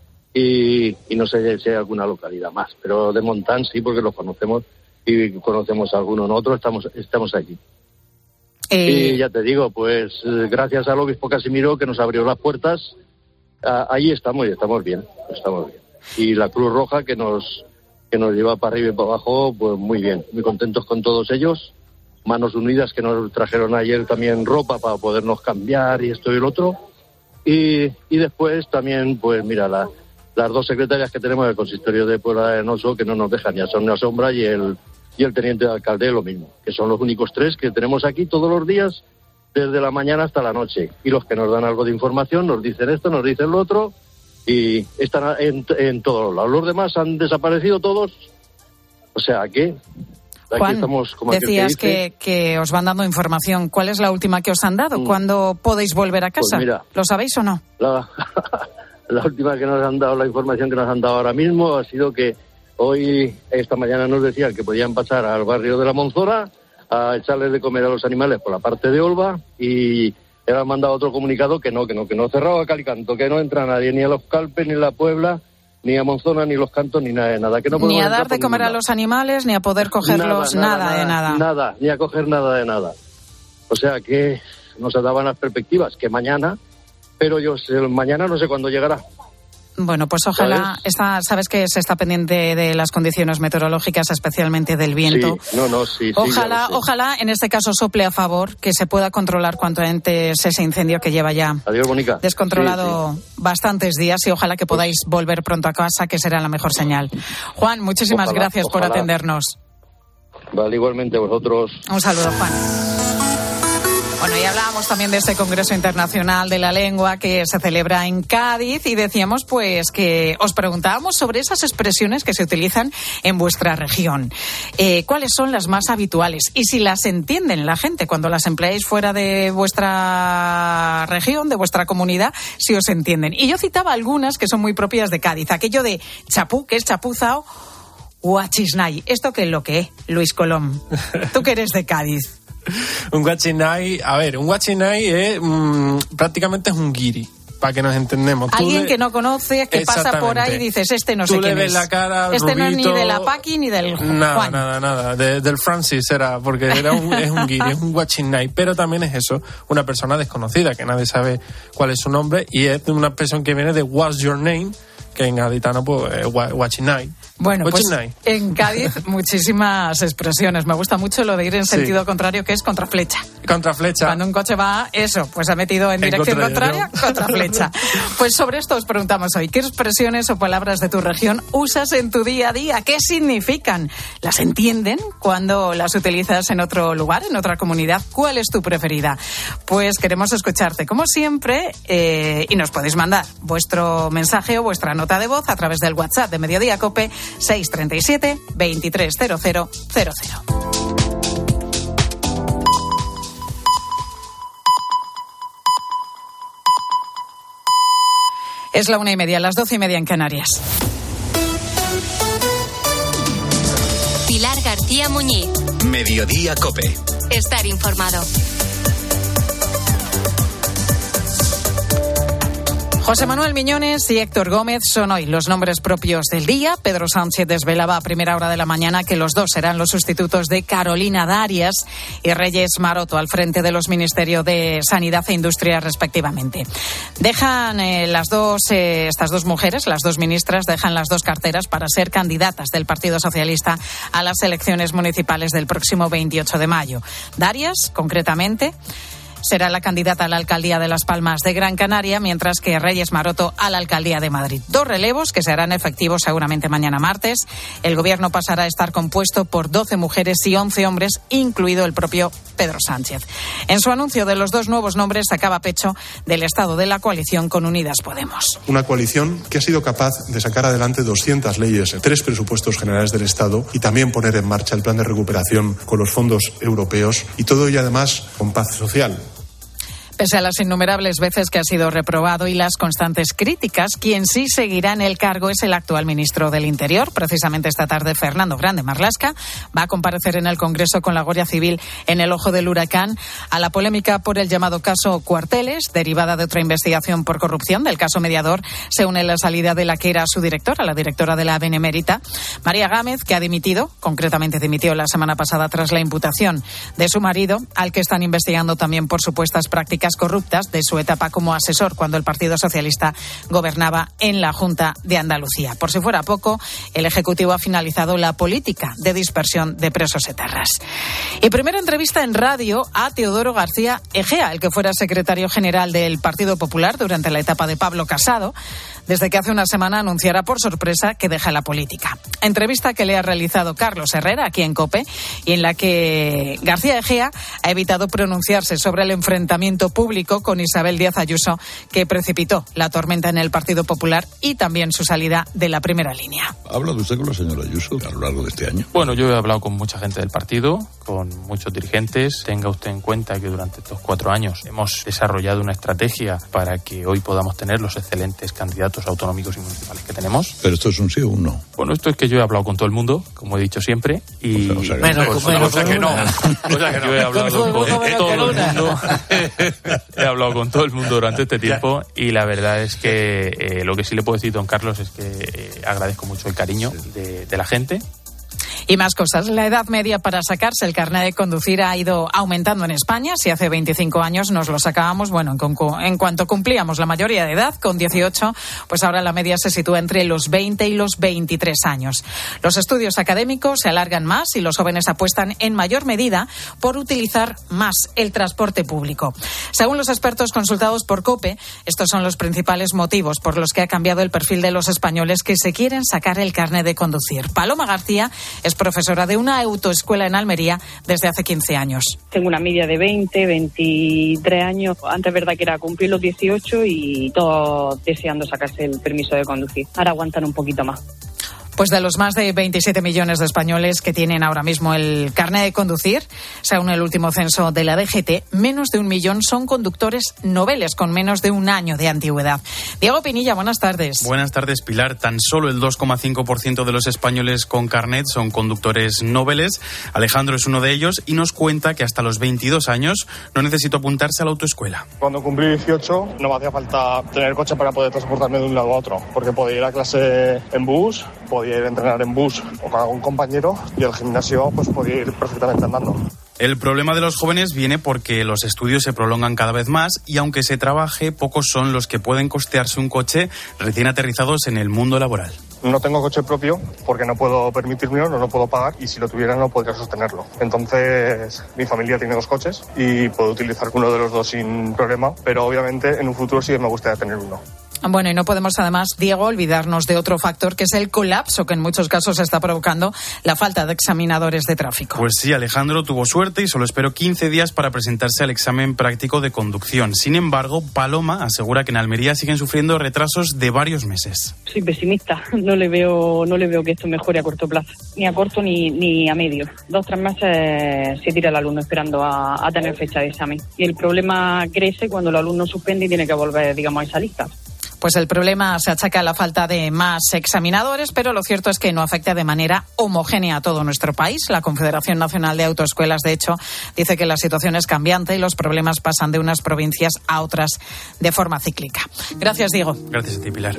y, y no sé si hay alguna localidad más, pero de Montán sí, porque los conocemos y conocemos a algunos. Nosotros estamos, estamos allí. Eh... Y ya te digo, pues eh, gracias al obispo Casimiro que nos abrió las puertas, a, ahí estamos y estamos bien, estamos bien. Y la Cruz Roja que nos que nos lleva para arriba y para abajo, pues muy bien, muy contentos con todos ellos. Manos Unidas que nos trajeron ayer también ropa para podernos cambiar y esto y el otro. Y, y después también, pues mira, la, las dos secretarias que tenemos del consistorio de Puebla de Arenoso que no nos dejan, ya son una sombra, y el y el teniente de alcalde lo mismo, que son los únicos tres que tenemos aquí todos los días, desde la mañana hasta la noche. Y los que nos dan algo de información nos dicen esto, nos dicen lo otro, y están en, en todos lados. Los demás han desaparecido todos, o sea que... Aquí Juan, estamos, como decías que, dice, que, que os van dando información. ¿Cuál es la última que os han dado? Mm. ¿Cuándo podéis volver a casa? Pues mira, ¿Lo sabéis o no? La, la última que nos han dado, la información que nos han dado ahora mismo ha sido que hoy, esta mañana nos decían que podían pasar al barrio de la Monzora a echarles de comer a los animales por la parte de Olva, y le han mandado otro comunicado que no, que no, que no cerrado a cal y canto, que no entra nadie, ni a los Calpes, ni a la Puebla, ni a Monzona, ni los Cantos, ni nada de nada. Que no Ni a dar de comer a los animales, ni a poder cogerlos, nada, nada, nada de nada. Nada, ni a coger nada de nada. O sea que nos daban las perspectivas que mañana, pero yo mañana no sé cuándo llegará. Bueno, pues ojalá, está, sabes que se está pendiente de las condiciones meteorológicas, especialmente del viento. Sí, no, no, sí, sí, ojalá, ojalá en este caso sople a favor, que se pueda controlar cuanto antes ese incendio que lleva ya Adiós, Mónica. descontrolado sí, sí. bastantes días, y ojalá que podáis pues, volver pronto a casa, que será la mejor señal. Juan, muchísimas ojalá, gracias ojalá. por atendernos. Vale, igualmente vosotros. Un saludo, Juan. Bueno, y hablábamos también de este Congreso Internacional de la Lengua que se celebra en Cádiz, y decíamos pues que os preguntábamos sobre esas expresiones que se utilizan en vuestra región. Eh, ¿Cuáles son las más habituales? Y si las entienden la gente cuando las empleáis fuera de vuestra región, de vuestra comunidad, si os entienden. Y yo citaba algunas que son muy propias de Cádiz. Aquello de chapú, que es chapuzao, huachisnay. ¿Esto qué es lo que es, Luis Colom? Tú que eres de Cádiz. Un guachinay, a ver, un guachinay es mmm, prácticamente es un guiri, para que nos entendemos. Alguien le... que no conoces, que pasa por ahí y dices, este no sé Tú quién le ves es. La cara, este rubito, no es ni de la Paqui ni del nada, Juan. Nada, nada, de, del Francis era, porque era un, es un guiri, es un guachinay, pero también es eso, una persona desconocida, que nadie sabe cuál es su nombre, y es una expresión que viene de what's your name, que en gaditano pues eh, Huachinay. Bueno, pues en Cádiz muchísimas expresiones. Me gusta mucho lo de ir en sentido sí. contrario, que es contraflecha. Contraflecha. Cuando un coche va, eso, pues ha metido en, en dirección contraria, contraflecha. Pues sobre esto os preguntamos hoy, ¿qué expresiones o palabras de tu región usas en tu día a día? ¿Qué significan? ¿Las entienden cuando las utilizas en otro lugar, en otra comunidad? ¿Cuál es tu preferida? Pues queremos escucharte, como siempre, eh, y nos podéis mandar vuestro mensaje o vuestra nota de voz a través del WhatsApp de Mediodía COPE seis treinta y siete, veintitrés cero cero cero cero. Es la una y media, las doce y media en Canarias. Pilar García Muñiz. Mediodía COPE. Estar informado. José Manuel Miñones y Héctor Gómez son hoy los nombres propios del día. Pedro Sánchez desvelaba a primera hora de la mañana que los dos serán los sustitutos de Carolina Darias y Reyes Maroto al frente de los Ministerios de Sanidad e Industria respectivamente. Dejan eh, las dos, eh, estas dos mujeres, las dos ministras, dejan las dos carteras para ser candidatas del Partido Socialista a las elecciones municipales del próximo veintiocho de mayo. Darias, concretamente, será la candidata a la alcaldía de Las Palmas de Gran Canaria, mientras que Reyes Maroto a la alcaldía de Madrid. Dos relevos que se harán efectivos seguramente mañana martes. El gobierno pasará a estar compuesto por doce mujeres y once hombres, incluido el propio Pedro Sánchez. En su anuncio de los dos nuevos nombres sacaba pecho del estado de la coalición con Unidas Podemos. Una coalición que ha sido capaz de sacar adelante doscientas leyes, tres presupuestos generales del Estado y también poner en marcha el plan de recuperación con los fondos europeos, y todo ello además con paz social. Pese a las innumerables veces que ha sido reprobado y las constantes críticas, quien sí seguirá en el cargo es el actual ministro del Interior. Precisamente esta tarde, Fernando Grande Marlaska va a comparecer en el Congreso con la Guardia Civil en el ojo del huracán a la polémica por el llamado caso Cuarteles, derivada de otra investigación por corrupción. Del caso Mediador se une la salida de la que era su directora, la directora de la Benemérita, María Gámez, que ha dimitido, concretamente dimitió la semana pasada tras la imputación de su marido, al que están investigando también por supuestas prácticas corruptas de su etapa como asesor cuando el Partido Socialista gobernaba en la Junta de Andalucía. Por si fuera poco, el Ejecutivo ha finalizado la política de dispersión de presos etarras. Y primera entrevista en radio a Teodoro García Egea, el que fuera secretario general del Partido Popular durante la etapa de Pablo Casado, desde que hace una semana anunciara por sorpresa que deja la política. Entrevista que le ha realizado Carlos Herrera aquí en COPE y en la que García Egea ha evitado pronunciarse sobre el enfrentamiento público con Isabel Díaz Ayuso que precipitó la tormenta en el Partido Popular y también su salida de la primera línea. ¿Ha hablado usted con la señora Ayuso a lo largo de este año? Bueno, yo he hablado con mucha gente del partido, con muchos dirigentes. Tenga usted en cuenta que durante estos cuatro años hemos desarrollado una estrategia para que hoy podamos tener los excelentes candidatos autonómicos y municipales que tenemos. ¿Pero esto es un sí o un no? Bueno, esto es que yo he hablado con todo el mundo, como he dicho siempre, y... O sea, o sea, bueno, pues, bueno, o sea que no. O sea que yo he hablado con todo el mundo. He hablado con todo el mundo durante este tiempo y la verdad es que eh, lo que sí le puedo decir, don Carlos, es que eh, agradezco mucho el cariño de, de la gente. Y más cosas. La edad media para sacarse el carnet de conducir ha ido aumentando en España. Si hace veinticinco años nos lo sacábamos, bueno, en, con, en cuanto cumplíamos la mayoría de edad, con dieciocho, pues ahora la media se sitúa entre los veinte y los veintitrés años. Los estudios académicos se alargan más y los jóvenes apuestan en mayor medida por utilizar más el transporte público. Según los expertos consultados por COPE, estos son los principales motivos por los que ha cambiado el perfil de los españoles que se quieren sacar el carnet de conducir. Paloma García es profesora de una autoescuela en Almería desde hace quince años. Tengo una media de veinte, veintitrés años. Antes, verdad que era cumplir los dieciocho y todos deseando sacarse el permiso de conducir. Ahora aguantan un poquito más. Pues de los más de veintisiete millones de españoles que tienen ahora mismo el carnet de conducir, según el último censo de la D G T, menos de un millón son conductores noveles con menos de un año de antigüedad. Diego Pinilla, buenas tardes. Buenas tardes, Pilar. Tan solo el dos coma cinco por ciento de los españoles con carnet son conductores noveles. Alejandro es uno de ellos y nos cuenta que hasta los veintidós años no necesitó apuntarse a la autoescuela. Cuando cumplí dieciocho no me hacía falta tener coche para poder transportarme de un lado a otro, porque podía ir a clase en bus, podía ir a entrenar en bus o con algún compañero y al gimnasio pues podía ir perfectamente andando. El problema de los jóvenes viene porque los estudios se prolongan cada vez más y aunque se trabaje, pocos son los que pueden costearse un coche recién aterrizados en el mundo laboral. No tengo coche propio porque no puedo permitírmelo, no lo puedo pagar y si lo tuviera no podría sostenerlo. Entonces, mi familia tiene dos coches y puedo utilizar uno de los dos sin problema, pero obviamente en un futuro sí me gustaría tener uno. Bueno, y no podemos además, Diego, olvidarnos de otro factor que es el colapso que en muchos casos está provocando la falta de examinadores de tráfico. Pues sí, Alejandro tuvo suerte y solo esperó quince días para presentarse al examen práctico de conducción. Sin embargo, Paloma asegura que en Almería siguen sufriendo retrasos de varios meses. Soy pesimista, no le veo no le veo que esto mejore a corto plazo, ni a corto ni, ni a medio. Dos, tres meses se tira el alumno esperando a, a tener fecha de examen. Y el problema crece cuando el alumno suspende y tiene que volver, digamos, a esa lista. Pues el problema se achaca a la falta de más examinadores, pero lo cierto es que no afecta de manera homogénea a todo nuestro país. La Confederación Nacional de Autoescuelas, de hecho, dice que la situación es cambiante y los problemas pasan de unas provincias a otras de forma cíclica. Gracias, Diego. Gracias a ti, Pilar.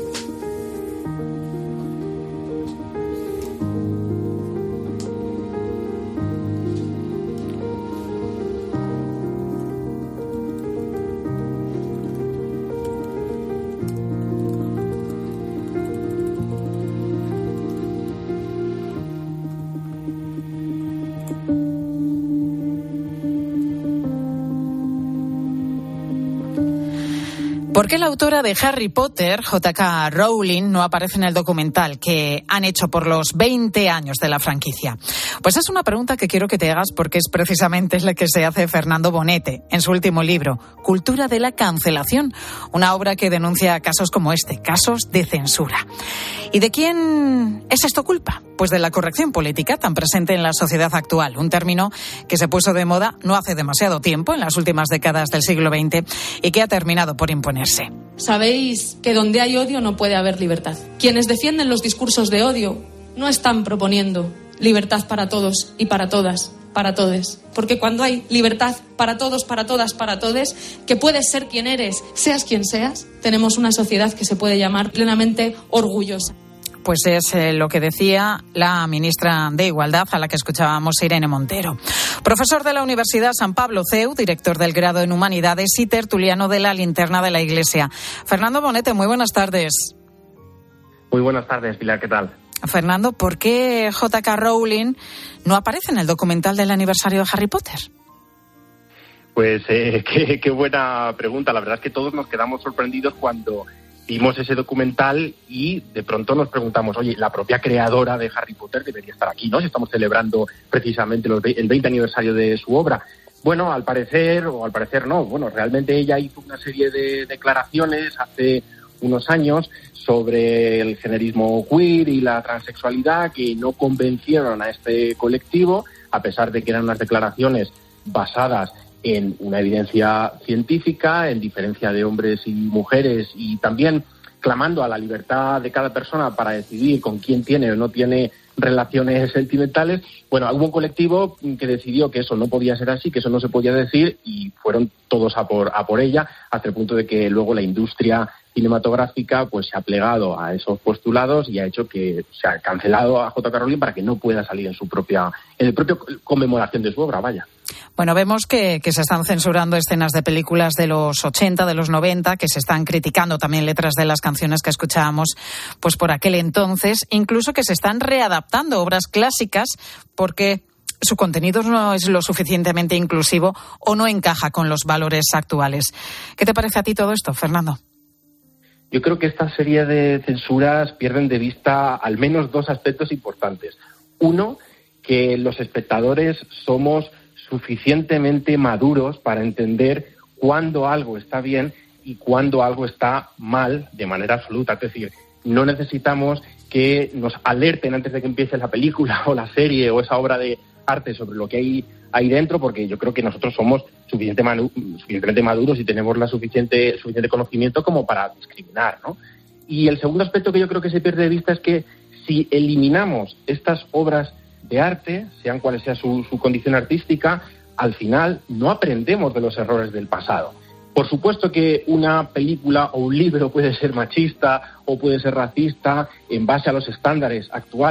¿Por qué la autora de Harry Potter, J K Rowling, no aparece en el documental que han hecho por los veinte años de la franquicia? Pues es una pregunta que quiero que te hagas porque es precisamente la que se hace Fernando Bonete en su último libro, Cultura de la Cancelación, una obra que denuncia casos como este, casos de censura. ¿Y de quién es esto culpa? Pues de la corrección política tan presente en la sociedad actual, un término que se puso de moda no hace demasiado tiempo, en las últimas décadas del siglo veinte, y que ha terminado por imponerse. Sabéis que donde hay odio no puede haber libertad. Quienes defienden los discursos de odio no están proponiendo libertad para todos y para todas, para todes. Porque cuando hay libertad para todos, para todas, para todes, que puedes ser quien eres, seas quien seas, tenemos una sociedad que se puede llamar plenamente orgullosa. Pues es eh, lo que decía la ministra de Igualdad, a la que escuchábamos, Irene Montero. Profesor de la Universidad San Pablo C E U, director del grado en Humanidades y tertuliano de la Linterna de la Iglesia. Fernando Bonete, muy buenas tardes. Muy buenas tardes, Pilar, ¿qué tal? Fernando, ¿por qué J K Rowling no aparece en el documental del aniversario de Harry Potter? Pues eh, qué, qué buena pregunta. La verdad es que todos nos quedamos sorprendidos cuando vimos ese documental y de pronto nos preguntamos, oye, la propia creadora de Harry Potter debería estar aquí, ¿no? Si estamos celebrando precisamente los ve- el veinte aniversario de su obra. Bueno, al parecer, o al parecer no, bueno, realmente ella hizo una serie de declaraciones hace unos años sobre el generismo queer y la transexualidad que no convencieron a este colectivo, a pesar de que eran unas declaraciones basadas en una evidencia científica, en diferencia de hombres y mujeres, y también clamando a la libertad de cada persona para decidir con quién tiene o no tiene relaciones sentimentales. Bueno, hubo un colectivo que decidió que eso no podía ser así, que eso no se podía decir, y fueron todos a por, a por ella, hasta el punto de que luego la industria cinematográfica pues se ha plegado a esos postulados y ha hecho que se ha cancelado a J K Rowling para que no pueda salir en su propia, en el propio conmemoración de su obra, vaya. Bueno, vemos que, que se están censurando escenas de películas de los ochenta, de los noventa, que se están criticando también letras de las canciones que escuchábamos pues por aquel entonces, incluso que se están readaptando obras clásicas porque su contenido no es lo suficientemente inclusivo o no encaja con los valores actuales. ¿Qué te parece a ti todo esto, Fernando? Yo creo que esta serie de censuras pierden de vista al menos dos aspectos importantes. Uno, que los espectadores somos suficientemente maduros para entender cuándo algo está bien y cuándo algo está mal de manera absoluta. Es decir, no necesitamos que nos alerten antes de que empiece la película o la serie o esa obra de arte sobre lo que hay ahí dentro, porque yo creo que nosotros somos suficiente manu- suficientemente maduros y tenemos la suficiente suficiente conocimiento como para discriminar, ¿no? Y el segundo aspecto que yo creo que se pierde de vista es que si eliminamos estas obras de arte, sean cuales sea su, su condición artística, al final no aprendemos de los errores del pasado. Por supuesto que una película o un libro puede ser machista o puede ser racista en base a los estándares actuales,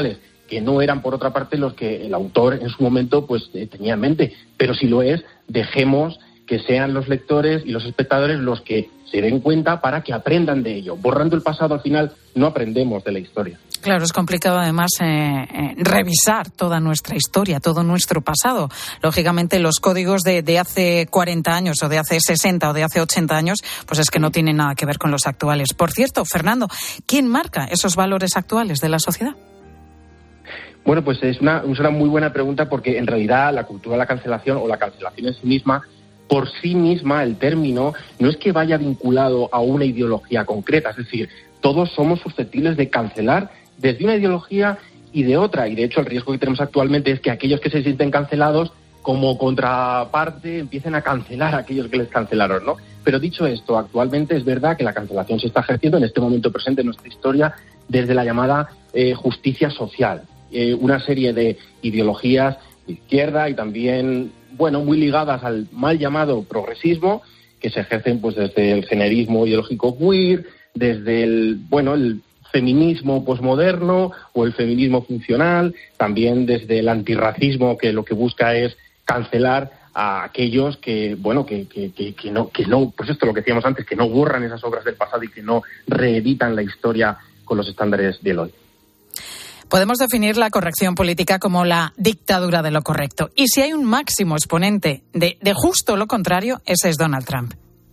que no eran, por otra parte, los que el autor en su momento pues eh, tenía en mente. Pero si lo es, dejemos que sean los lectores y los espectadores los que se den cuenta para que aprendan de ello. Borrando el pasado, al final, no aprendemos de la historia. Claro, es complicado además eh, eh, revisar toda nuestra historia, todo nuestro pasado. Lógicamente, los códigos de, de hace cuarenta años o de hace sesenta o de hace ochenta años, pues es que no tienen nada que ver con los actuales. Por cierto, Fernando, ¿quién marca esos valores actuales de la sociedad? Bueno, pues es una, es una muy buena pregunta, porque en realidad la cultura de la cancelación o la cancelación en sí misma, por sí misma, el término, no es que vaya vinculado a una ideología concreta. Es decir, todos somos susceptibles de cancelar desde una ideología y de otra. Y de hecho el riesgo que tenemos actualmente es que aquellos que se sienten cancelados, como contraparte, empiecen a cancelar a aquellos que les cancelaron, ¿no? Pero dicho esto, actualmente es verdad que la cancelación se está ejerciendo en este momento presente en nuestra historia desde la llamada eh, justicia social. Eh, una serie de ideologías de izquierda y también, bueno, muy ligadas al mal llamado progresismo, que se ejercen pues desde el generismo ideológico queer, desde el, bueno, el feminismo posmoderno o el feminismo funcional, también desde el antirracismo, que lo que busca es cancelar a aquellos que, bueno, que, que, que, que no, que no, pues esto lo que decíamos antes, que no borran esas obras del pasado y que no reeditan la historia con los estándares del hoy. Podemos definir la corrección política como la dictadura de lo correcto. Y si hay un máximo exponente de, de justo lo contrario, ese es Donald Trump.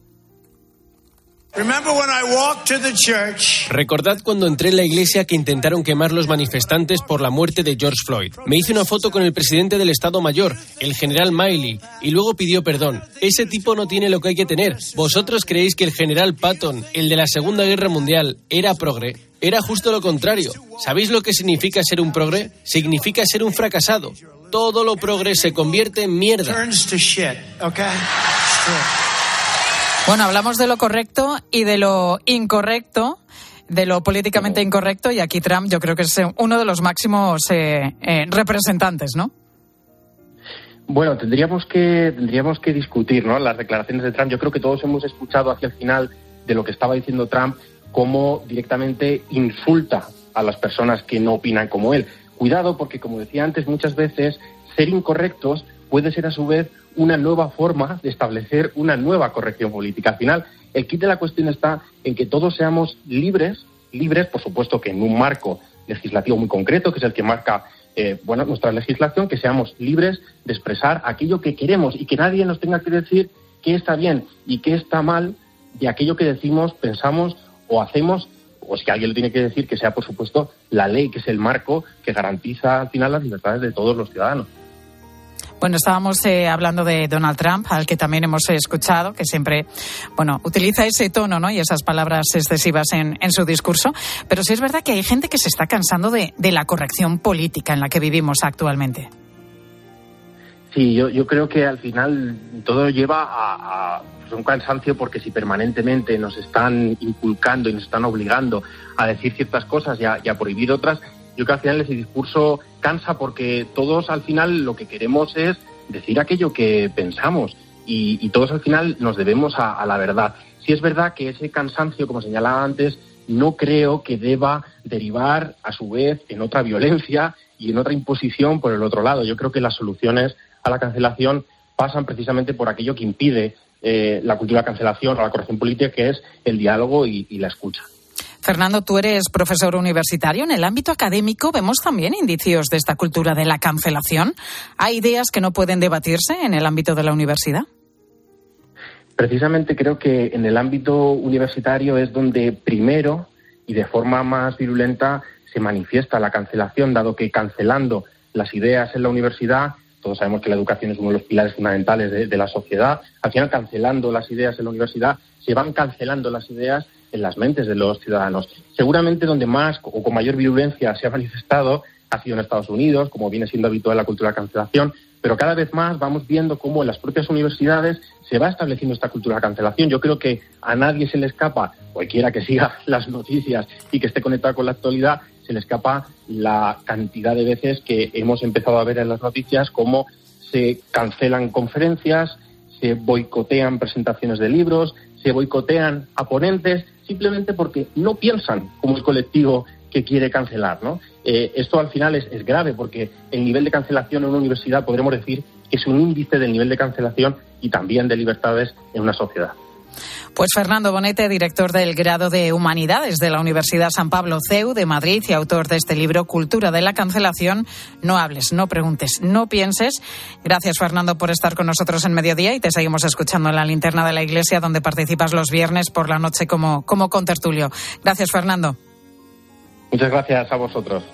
Recordad cuando entré en la iglesia que intentaron quemar los manifestantes por la muerte de George Floyd. Me hice una foto con el presidente del Estado Mayor, el general Milley, y luego pidió perdón. Ese tipo no tiene lo que hay que tener. ¿Vosotros creéis que el general Patton, el de la Segunda Guerra Mundial, era progre? Era justo lo contrario. ¿Sabéis lo que significa ser un progre? Significa ser un fracasado. Todo lo progre se convierte en mierda. Bueno, hablamos de lo correcto y de lo incorrecto, de lo políticamente incorrecto, y aquí Trump yo creo que es uno de los máximos eh, eh, representantes, ¿no? Bueno, tendríamos que tendríamos que discutir, ¿no?, las declaraciones de Trump. Yo creo que todos hemos escuchado hacia el final de lo que estaba diciendo Trump, cómo directamente insulta a las personas que no opinan como él. Cuidado, porque como decía antes, muchas veces ser incorrectos puede ser a su vez una nueva forma de establecer una nueva corrección política. Al final, el quid de la cuestión está en que todos seamos libres, libres, por supuesto que en un marco legislativo muy concreto, que es el que marca eh, bueno, nuestra legislación, que seamos libres de expresar aquello que queremos y que nadie nos tenga que decir qué está bien y qué está mal de aquello que decimos, pensamos o hacemos, o si alguien lo tiene que decir, que sea, por supuesto, la ley, que es el marco que garantiza al final las libertades de todos los ciudadanos. Bueno, estábamos eh, hablando de Donald Trump, al que también hemos escuchado, que siempre, bueno, utiliza ese tono, ¿no?, y esas palabras excesivas en, en su discurso. Pero sí es verdad que hay gente que se está cansando de, de la corrección política en la que vivimos actualmente. Sí, yo, yo creo que al final todo lleva a, a pues un cansancio, porque si permanentemente nos están inculcando y nos están obligando a decir ciertas cosas y a, y a prohibir otras, yo creo que al final ese discurso cansa, porque todos al final lo que queremos es decir aquello que pensamos y, y todos al final nos debemos a, a la verdad. Sí es verdad que ese cansancio, como señalaba antes, no creo que deba derivar a su vez en otra violencia y en otra imposición por el otro lado. Yo creo que las soluciones a la cancelación pasan precisamente por aquello que impide eh, la cultura de cancelación o la corrección política, que es el diálogo y, y la escucha. Fernando, tú eres profesor universitario. En el ámbito académico vemos también indicios de esta cultura de la cancelación. ¿Hay ideas que no pueden debatirse en el ámbito de la universidad? Precisamente creo que en el ámbito universitario es donde primero y de forma más virulenta se manifiesta la cancelación, dado que cancelando las ideas en la universidad, todos sabemos que la educación es uno de los pilares fundamentales de, de la sociedad, al final cancelando las ideas en la universidad, se van cancelando las ideas en las mentes de los ciudadanos. Seguramente donde más o con mayor virulencia se ha manifestado ha sido en Estados Unidos, como viene siendo habitual la cultura de cancelación, pero cada vez más vamos viendo cómo en las propias universidades se va estableciendo esta cultura de cancelación. Yo creo que a nadie se le escapa, cualquiera que siga las noticias y que esté conectado con la actualidad, se le escapa la cantidad de veces que hemos empezado a ver en las noticias cómo se cancelan conferencias, se boicotean presentaciones de libros, se boicotean a ponentes, simplemente porque no piensan como el colectivo que quiere cancelar, ¿no? Eh, esto al final es, es grave porque el nivel de cancelación en una universidad podremos decir que es un índice del nivel de cancelación y también de libertades en una sociedad. Pues Fernando Bonete, director del grado de Humanidades de la Universidad San Pablo C E U de Madrid y autor de este libro Cultura de la Cancelación. No hables, no preguntes, no pienses. Gracias, Fernando, por estar con nosotros en Mediodía y te seguimos escuchando en la Linterna de la Iglesia, donde participas los viernes por la noche como, como contertulio. Gracias, Fernando. Muchas gracias a vosotros.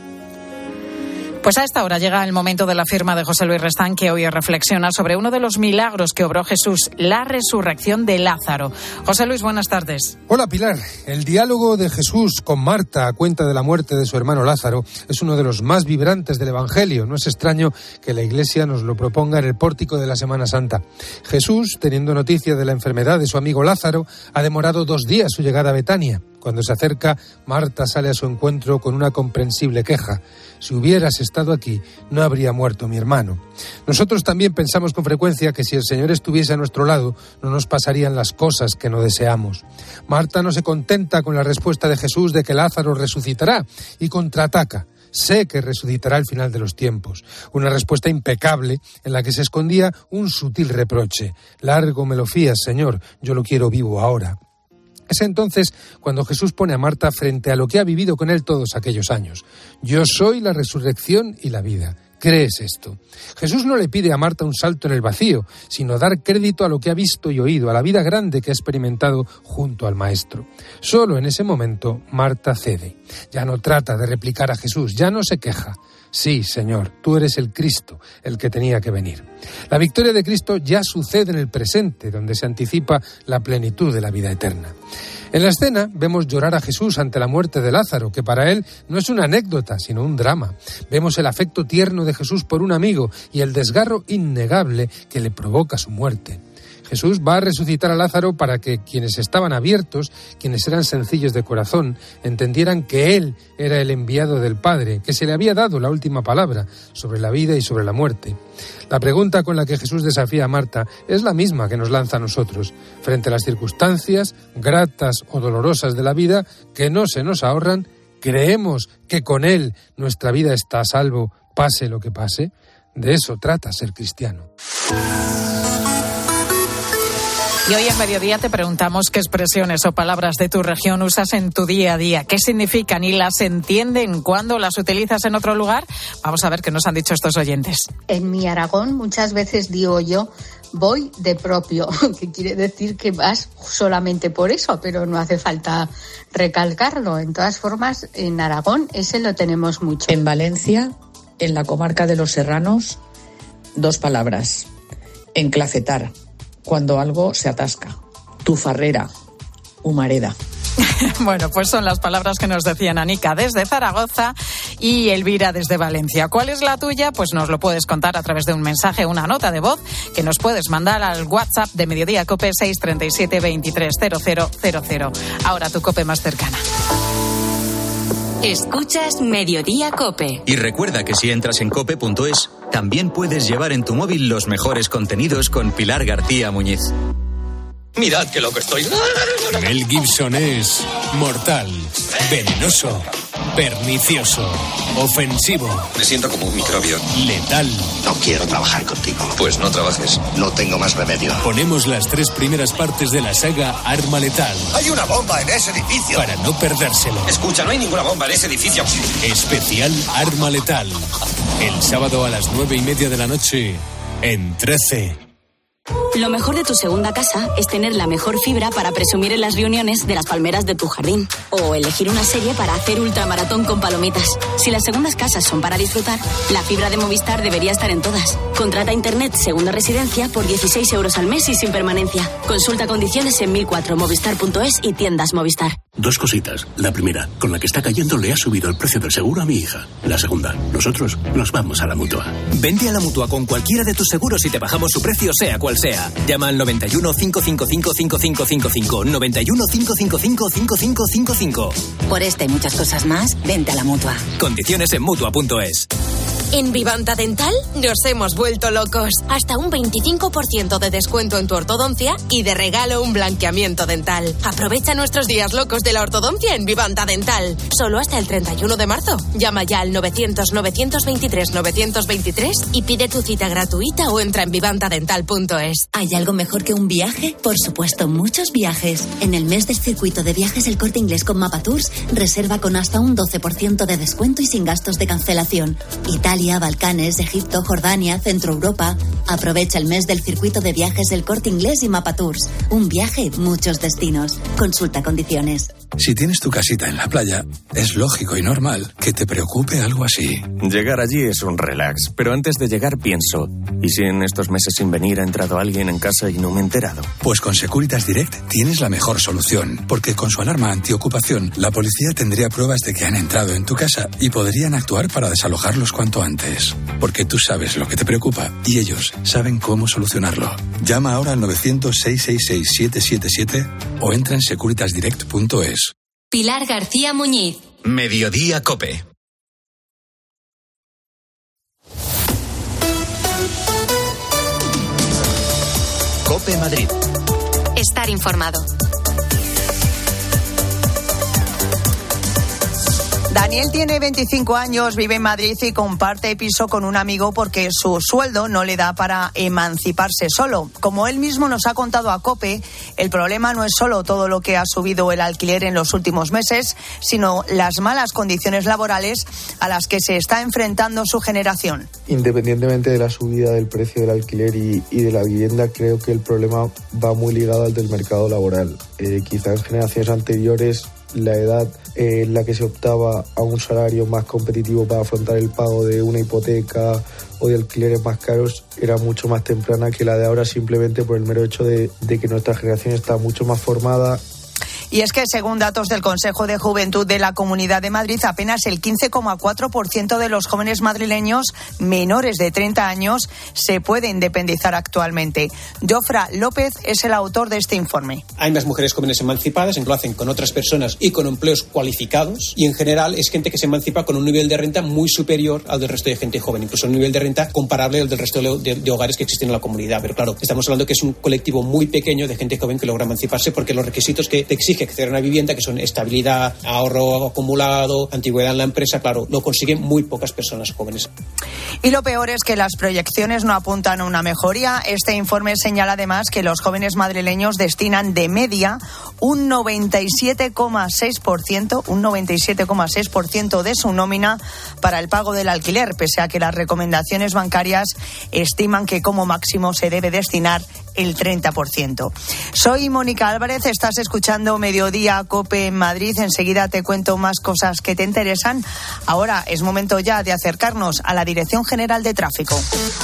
Pues a esta hora llega el momento de la firma de José Luis Restán, que hoy reflexiona sobre uno de los milagros que obró Jesús, la resurrección de Lázaro. José Luis, buenas tardes. Hola, Pilar. El diálogo de Jesús con Marta a cuenta de la muerte de su hermano Lázaro es uno de los más vibrantes del Evangelio. No es extraño que la Iglesia nos lo proponga en el pórtico de la Semana Santa. Jesús, teniendo noticia de la enfermedad de su amigo Lázaro, ha demorado dos días su llegada a Betania. Cuando se acerca, Marta sale a su encuentro con una comprensible queja. Si hubieras estado aquí, no habría muerto mi hermano. Nosotros también pensamos con frecuencia que si el Señor estuviese a nuestro lado, no nos pasarían las cosas que no deseamos. Marta no se contenta con la respuesta de Jesús de que Lázaro resucitará y contraataca. Sé que resucitará al final de los tiempos. Una respuesta impecable en la que se escondía un sutil reproche. Largo me lo fías, Señor, yo lo quiero vivo ahora. Es entonces cuando Jesús pone a Marta frente a lo que ha vivido con él todos aquellos años. Yo soy la resurrección y la vida. ¿Crees esto? Jesús no le pide a Marta un salto en el vacío, sino dar crédito a lo que ha visto y oído, a la vida grande que ha experimentado junto al Maestro. Solo en ese momento Marta cede. Ya no trata de replicar a Jesús, ya no se queja. Sí, Señor, tú eres el Cristo, el que tenía que venir. La victoria de Cristo ya sucede en el presente, donde se anticipa la plenitud de la vida eterna. En la escena vemos llorar a Jesús ante la muerte de Lázaro, que para él no es una anécdota, sino un drama. Vemos el afecto tierno de Jesús por un amigo y el desgarro innegable que le provoca su muerte. Jesús va a resucitar a Lázaro para que quienes estaban abiertos, quienes eran sencillos de corazón, entendieran que Él era el enviado del Padre, que se le había dado la última palabra sobre la vida y sobre la muerte. La pregunta con la que Jesús desafía a Marta es la misma que nos lanza a nosotros. Frente a las circunstancias, gratas o dolorosas de la vida, que no se nos ahorran, ¿creemos que con Él nuestra vida está a salvo, pase lo que pase? De eso trata ser cristiano. Y hoy en Mediodía te preguntamos qué expresiones o palabras de tu región usas en tu día a día, qué significan y las entienden cuando las utilizas en otro lugar. Vamos a ver qué nos han dicho estos oyentes. En mi Aragón muchas veces digo yo, voy de propio, que quiere decir que vas solamente por eso, pero no hace falta recalcarlo. En todas formas, en Aragón ese lo tenemos mucho. En Valencia, en la comarca de los Serranos, dos palabras, enclacetar. Cuando algo se atasca. Tufarrera, humareda. Bueno, pues son las palabras que nos decían Anica desde Zaragoza y Elvira desde Valencia. ¿Cuál es la tuya? Pues nos lo puedes contar a través de un mensaje, una nota de voz que nos puedes mandar al WhatsApp de Mediodía Cope seis tres siete, veintitrés cero cero cero cero. Ahora tu Cope más cercana. Escuchas Mediodía Cope. Y recuerda que si entras en cope punto es, también puedes llevar en tu móvil los mejores contenidos con Pilar García Muñiz. Mirad qué loco estoy. Mel Gibson es mortal, venenoso, pernicioso, ofensivo. Me siento como un microbio. Letal. No quiero trabajar contigo. Pues no trabajes. No tengo más remedio. Ponemos las tres primeras partes de la saga Arma Letal. Hay una bomba en ese edificio. Para no perdérselo. Escucha, no hay ninguna bomba en ese edificio. Especial Arma Letal. El sábado a las nueve y media de la noche en trece. Lo mejor de tu segunda casa es tener la mejor fibra para presumir en las reuniones de las palmeras de tu jardín. O elegir una serie para hacer ultramaratón con palomitas. Si las segundas casas son para disfrutar, la fibra de Movistar debería estar en todas. Contrata internet segunda residencia por dieciséis euros al mes y sin permanencia. Consulta condiciones en mil cuatro movistar punto es y tiendas Movistar. Dos cositas. La primera, con la que está cayendo le ha subido el precio del seguro a mi hija. La segunda, nosotros nos vamos a la Mutua. Vente a la Mutua con cualquiera de tus seguros y te bajamos su precio sea cual sea. Llama al noventa y uno, cinco cinco cinco, cinco cinco cinco cinco, noventa y uno, cinco cinco cinco, cinco cinco cinco cinco. Por esta y muchas cosas más, vente a la Mutua. Condiciones en mutua punto es. En Vivanta Dental nos hemos vuelto locos. Hasta un veinticinco por ciento de descuento en tu ortodoncia y de regalo un blanqueamiento dental. Aprovecha nuestros días locos de la ortodoncia en Vivanta Dental. Solo hasta el treinta y uno de marzo. Llama ya al novecientos, novecientos veintitrés, novecientos veintitrés y pide tu cita gratuita o entra en vivanta dental punto es. ¿Hay algo mejor que un viaje? Por supuesto, muchos viajes. En el mes del circuito de viajes El Corte Inglés con Mapa Tours, reserva con hasta un doce por ciento de descuento y sin gastos de cancelación. Italia, Balcanes, Egipto, Jordania, Centro Europa. Aprovecha el mes del circuito de viajes El Corte Inglés y Mapa Tours. Un viaje, muchos destinos. Consulta condiciones. Si tienes tu casita en la playa, es lógico y normal que te preocupe algo así. Llegar allí es un relax, pero antes de llegar pienso, ¿y si en estos meses sin venir ha entrado alguien en casa y no me he enterado? Pues con Securitas Direct tienes la mejor solución, porque con su alarma antiocupación, la policía tendría pruebas de que han entrado en tu casa y podrían actuar para desalojarlos cuanto antes. Porque tú sabes lo que te preocupa y ellos saben cómo solucionarlo. Llama ahora al novecientos, seiscientos sesenta y seis, setecientos setenta y siete o entra en securitas direct punto es. Pilar García Muñiz. Mediodía COPE. COPE Madrid. Estar informado. Daniel tiene veinticinco años, vive en Madrid y comparte piso con un amigo porque su sueldo no le da para emanciparse solo. Como él mismo nos ha contado a COPE, el problema no es solo todo lo que ha subido el alquiler en los últimos meses, sino las malas condiciones laborales a las que se está enfrentando su generación. Independientemente de la subida del precio del alquiler y, y de la vivienda, creo que el problema va muy ligado al del mercado laboral. Eh, quizás en generaciones anteriores la edad eh, en la que se optaba a un salario más competitivo para afrontar el pago de una hipoteca o de alquileres más caros era mucho más temprana que la de ahora, simplemente por el mero hecho de, de que nuestra generación está mucho más formada. Y es que, según datos del Consejo de Juventud de la Comunidad de Madrid, apenas el quince coma cuatro por ciento de los jóvenes madrileños menores de treinta años se puede independizar actualmente. Jofra López es el autor de este informe. Hay más mujeres jóvenes emancipadas, lo hacen con otras personas y con empleos cualificados, y en general es gente que se emancipa con un nivel de renta muy superior al del resto de gente joven, incluso un nivel de renta comparable al del resto de, de hogares que existen en la comunidad. Pero claro, estamos hablando que es un colectivo muy pequeño de gente joven que logra emanciparse, porque los requisitos que te exige acceder a una vivienda, que son estabilidad, ahorro acumulado, antigüedad en la empresa, claro, lo consiguen muy pocas personas jóvenes. Y lo peor es que las proyecciones no apuntan a una mejoría. Este informe señala además que los jóvenes madrileños destinan de media un noventa y siete coma seis por ciento, un noventa y siete coma seis por ciento de su nómina para el pago del alquiler, pese a que las recomendaciones bancarias estiman que como máximo se debe destinar el treinta por ciento. Soy Mónica Álvarez, estás escuchando Mediodía COPE en Madrid. Enseguida te cuento más cosas que te interesan. Ahora es momento ya de acercarnos a la Dirección General de Tráfico.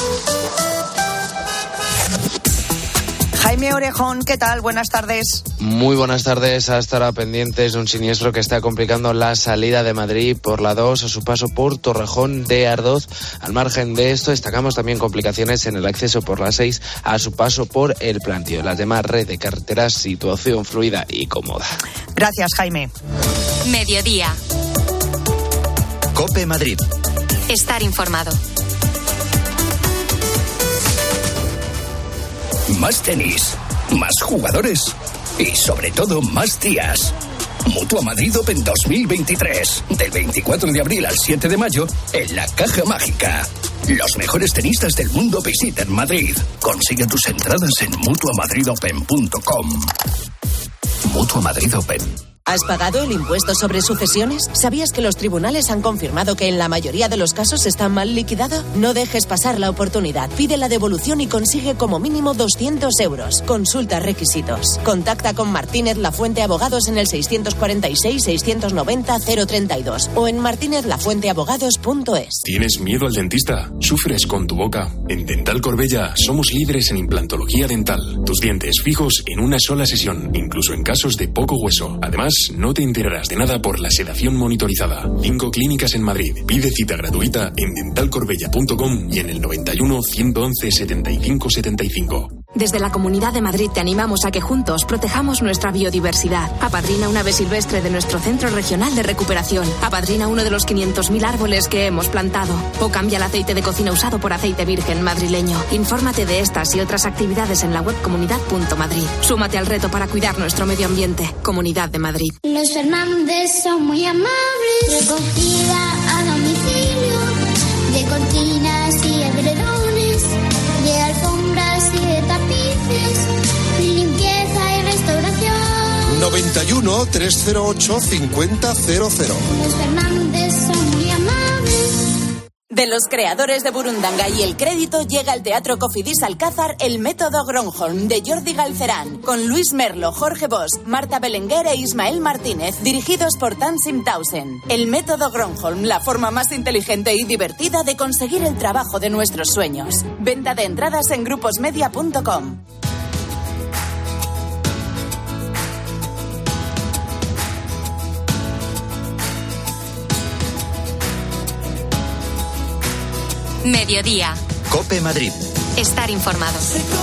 Jaime Orejón, ¿qué tal? Buenas tardes. Muy buenas tardes. A estar pendientes de un siniestro que está complicando la salida de Madrid por la dos a su paso por Torrejón de Ardoz. Al margen de esto, destacamos también complicaciones en el acceso por la seis a su paso por el Plantío. Las demás red de carreteras, situación fluida y cómoda. Gracias, Jaime. Mediodía. COPE Madrid. Estar informado. Más tenis, más jugadores y sobre todo más días. Mutua Madrid Open dos mil veintitrés, del veinticuatro de abril al siete de mayo en la Caja Mágica. Los mejores tenistas del mundo visitan Madrid. Consigue tus entradas en mutua madrid open punto com. Mutua Madrid Open. ¿Has pagado el impuesto sobre sucesiones? ¿Sabías que los tribunales han confirmado que en la mayoría de los casos está mal liquidado? No dejes pasar la oportunidad. Pide la devolución y consigue como mínimo doscientos euros. Consulta requisitos. Contacta con Martínez Lafuente Abogados en el seiscientos cuarenta y seis, seiscientos noventa, cero treinta y dos o en martínez lafuente abogados punto es. ¿Tienes miedo al dentista? ¿Sufres con tu boca? En Dental Corbella somos líderes en implantología dental. Tus dientes fijos en una sola sesión, incluso en casos de poco hueso. Además, no te enterarás de nada por la sedación monitorizada. Cinco clínicas en Madrid. Pide cita gratuita en dental corbella punto com y en el noventa y uno, ciento once, setenta y cinco setenta y cinco. Desde la Comunidad de Madrid te animamos a que juntos protejamos nuestra biodiversidad. Apadrina un ave silvestre de nuestro Centro Regional de Recuperación. Apadrina uno de los quinientos mil árboles que hemos plantado. O cambia el aceite de cocina usado por aceite virgen madrileño. Infórmate de estas y otras actividades en la web comunidad punto madrid. Súmate al reto para cuidar nuestro medio ambiente. Comunidad de Madrid. Los Fernández son muy amables. Recogida a domicilio de cortinas y edredones, de alfombras y de tapices, limpieza y restauración. noventa y uno, trescientos ocho, cincuenta cero cero. Los Fernández son muy amables. De los creadores de Burundanga y El Crédito llega al Teatro Cofidis Alcázar El Método Gronholm de Jordi Galcerán, con Luis Merlo, Jorge Bosch, Marta Belenguer e Ismael Martínez, dirigidos por Tansim Tausen. El Método Gronholm, la forma más inteligente y divertida de conseguir el trabajo de nuestros sueños. Venta de entradas en gruposmedia punto com. Mediodía. COPE Madrid. Estar informado.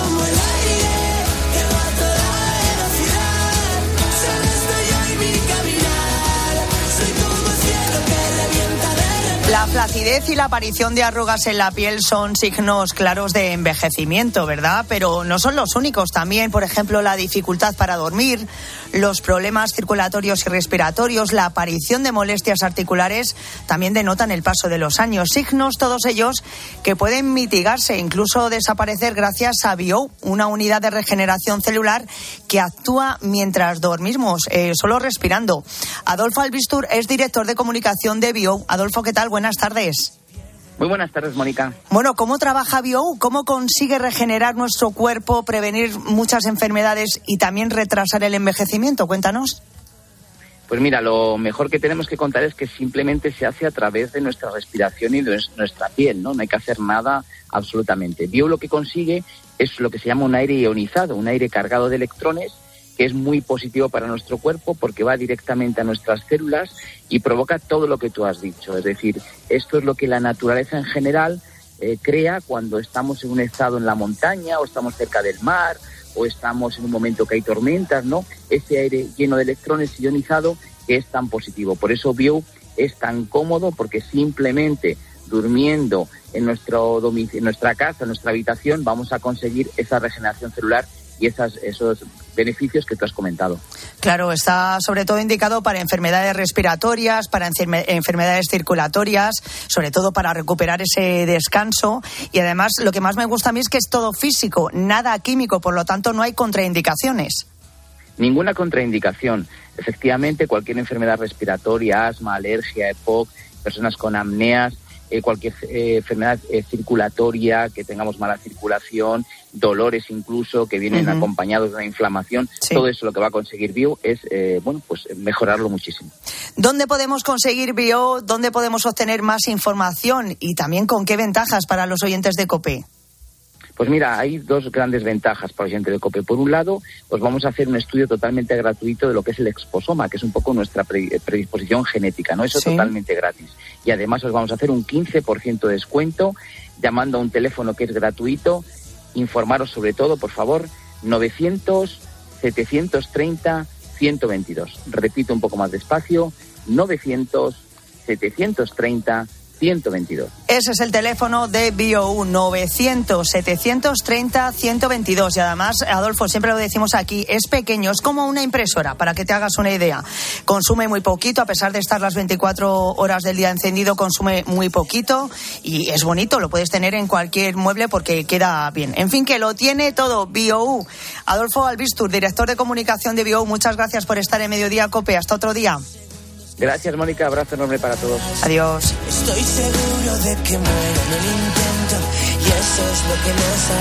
La flacidez y la aparición de arrugas en la piel son signos claros de envejecimiento, ¿verdad? Pero no son los únicos. También, por ejemplo, la dificultad para dormir, los problemas circulatorios y respiratorios, la aparición de molestias articulares también denotan el paso de los años. Signos, todos ellos, que pueden mitigarse, incluso desaparecer gracias a Bio, una unidad de regeneración celular que actúa mientras dormimos, eh, solo respirando. Adolfo Albistur es director de comunicación de Bio. Adolfo, ¿qué tal? Buenas tardes. Muy buenas tardes, Mónica. Bueno, ¿cómo trabaja Bio? ¿Cómo consigue regenerar nuestro cuerpo, prevenir muchas enfermedades y también retrasar el envejecimiento? Cuéntanos. Pues mira, lo mejor que tenemos que contar es que simplemente se hace a través de nuestra respiración y de nuestra piel, ¿no? No hay que hacer nada absolutamente. Bio lo que consigue es lo que se llama un aire ionizado, un aire cargado de electrones, que es muy positivo para nuestro cuerpo porque va directamente a nuestras células y provoca todo lo que tú has dicho. Es decir, esto es lo que la naturaleza en general eh, crea cuando estamos en un estado en la montaña o estamos cerca del mar o estamos en un momento que hay tormentas, ¿no? Ese aire lleno de electrones ionizado que es tan positivo. Por eso Bio es tan cómodo, porque simplemente durmiendo en, nuestro domic- en nuestra casa, en nuestra habitación, vamos a conseguir esa regeneración celular y esas, esos beneficios que tú has comentado. Claro, está sobre todo indicado para enfermedades respiratorias, para enferme- enfermedades circulatorias, sobre todo para recuperar ese descanso. Y además, lo que más me gusta a mí es que es todo físico, nada químico, por lo tanto no hay contraindicaciones. Ninguna contraindicación. Efectivamente, cualquier enfermedad respiratoria, asma, alergia, E P O C, personas con apneas, Eh, cualquier eh, enfermedad eh, circulatoria, que tengamos mala circulación, dolores incluso que vienen uh-huh. acompañados de una inflamación, sí. Todo eso lo que va a conseguir Bio es eh, bueno, pues mejorarlo muchísimo. ¿Dónde podemos conseguir Bio? ¿Dónde podemos obtener más información? Y también con qué ventajas para los oyentes de COPE. Pues mira, hay dos grandes ventajas para el oyente de COPE. Por un lado, pues vamos a hacer un estudio totalmente gratuito de lo que es el exposoma, que es un poco nuestra predisposición genética, ¿no? Eso es sí. Totalmente gratis. Y además os vamos a hacer un quince por ciento de descuento llamando a un teléfono que es gratuito. Informaros sobre todo, por favor, novecientos, setecientos treinta, ciento veintidós. Repito un poco más despacio, novecientos, setecientos treinta, ciento veintidós. Ese es el teléfono de Bio, novecientos, setecientos treinta, ciento veintidós. Y además, Adolfo, siempre lo decimos aquí, es pequeño, es como una impresora, para que te hagas una idea. Consume muy poquito, a pesar de estar las veinticuatro horas del día encendido, consume muy poquito y es bonito, lo puedes tener en cualquier mueble porque queda bien. En fin, que lo tiene todo Bio. Adolfo Albistur, director de comunicación de Bio, muchas gracias por estar en Mediodía COPE. Hasta otro día. Gracias, Mónica. Abrazo enorme para todos. Adiós. Estoy seguro de que muero en el intento y eso es lo que me hace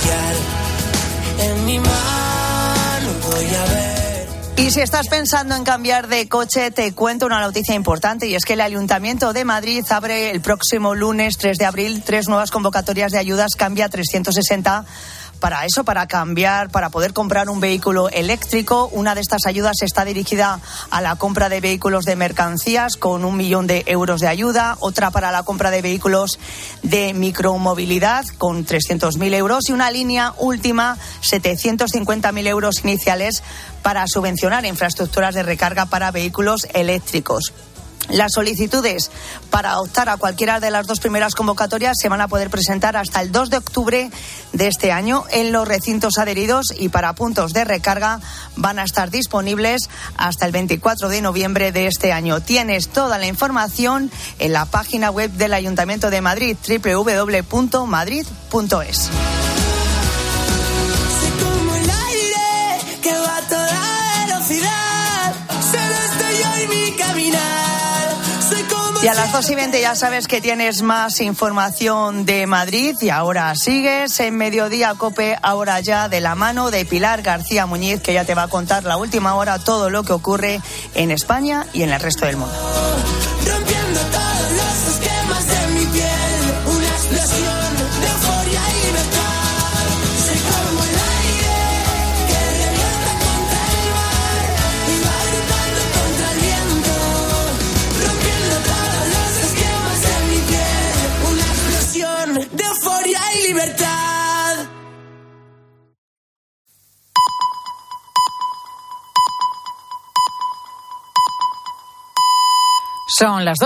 brillar. En mi mano voy a ver. Y si estás pensando en cambiar de coche, te cuento una noticia importante, y es que el Ayuntamiento de Madrid abre el próximo lunes tres de abril tres nuevas convocatorias de ayudas Cambia trescientos sesenta para eso, para cambiar, para poder comprar un vehículo eléctrico. Una de estas ayudas está dirigida a la compra de vehículos de mercancías con un millón de euros de ayuda, otra para la compra de vehículos de micromovilidad con trescientos mil euros y una línea última, setecientos cincuenta mil euros iniciales para subvencionar infraestructuras de recarga para vehículos eléctricos. Las solicitudes para optar a cualquiera de las dos primeras convocatorias se van a poder presentar hasta el dos de octubre de este año en los recintos adheridos y para puntos de recarga van a estar disponibles hasta el veinticuatro de noviembre de este año. Tienes toda la información en la página web del Ayuntamiento de Madrid, doble u doble u doble u punto madrid punto es. Y a las dos y veinte ya sabes que tienes más información de Madrid y ahora sigues en Mediodía COPE, ahora ya de la mano de Pilar García Muñiz, que ya te va a contar la última hora todo lo que ocurre en España y en el resto del mundo. Rompiendo todos los esquemas de mi piel, una explosión de euforia y libertad. Soy como el aire que revienta contra el mar y va gritando contra el viento. Rompiendo todos los esquemas de mi piel, una explosión de euforia y libertad. Son las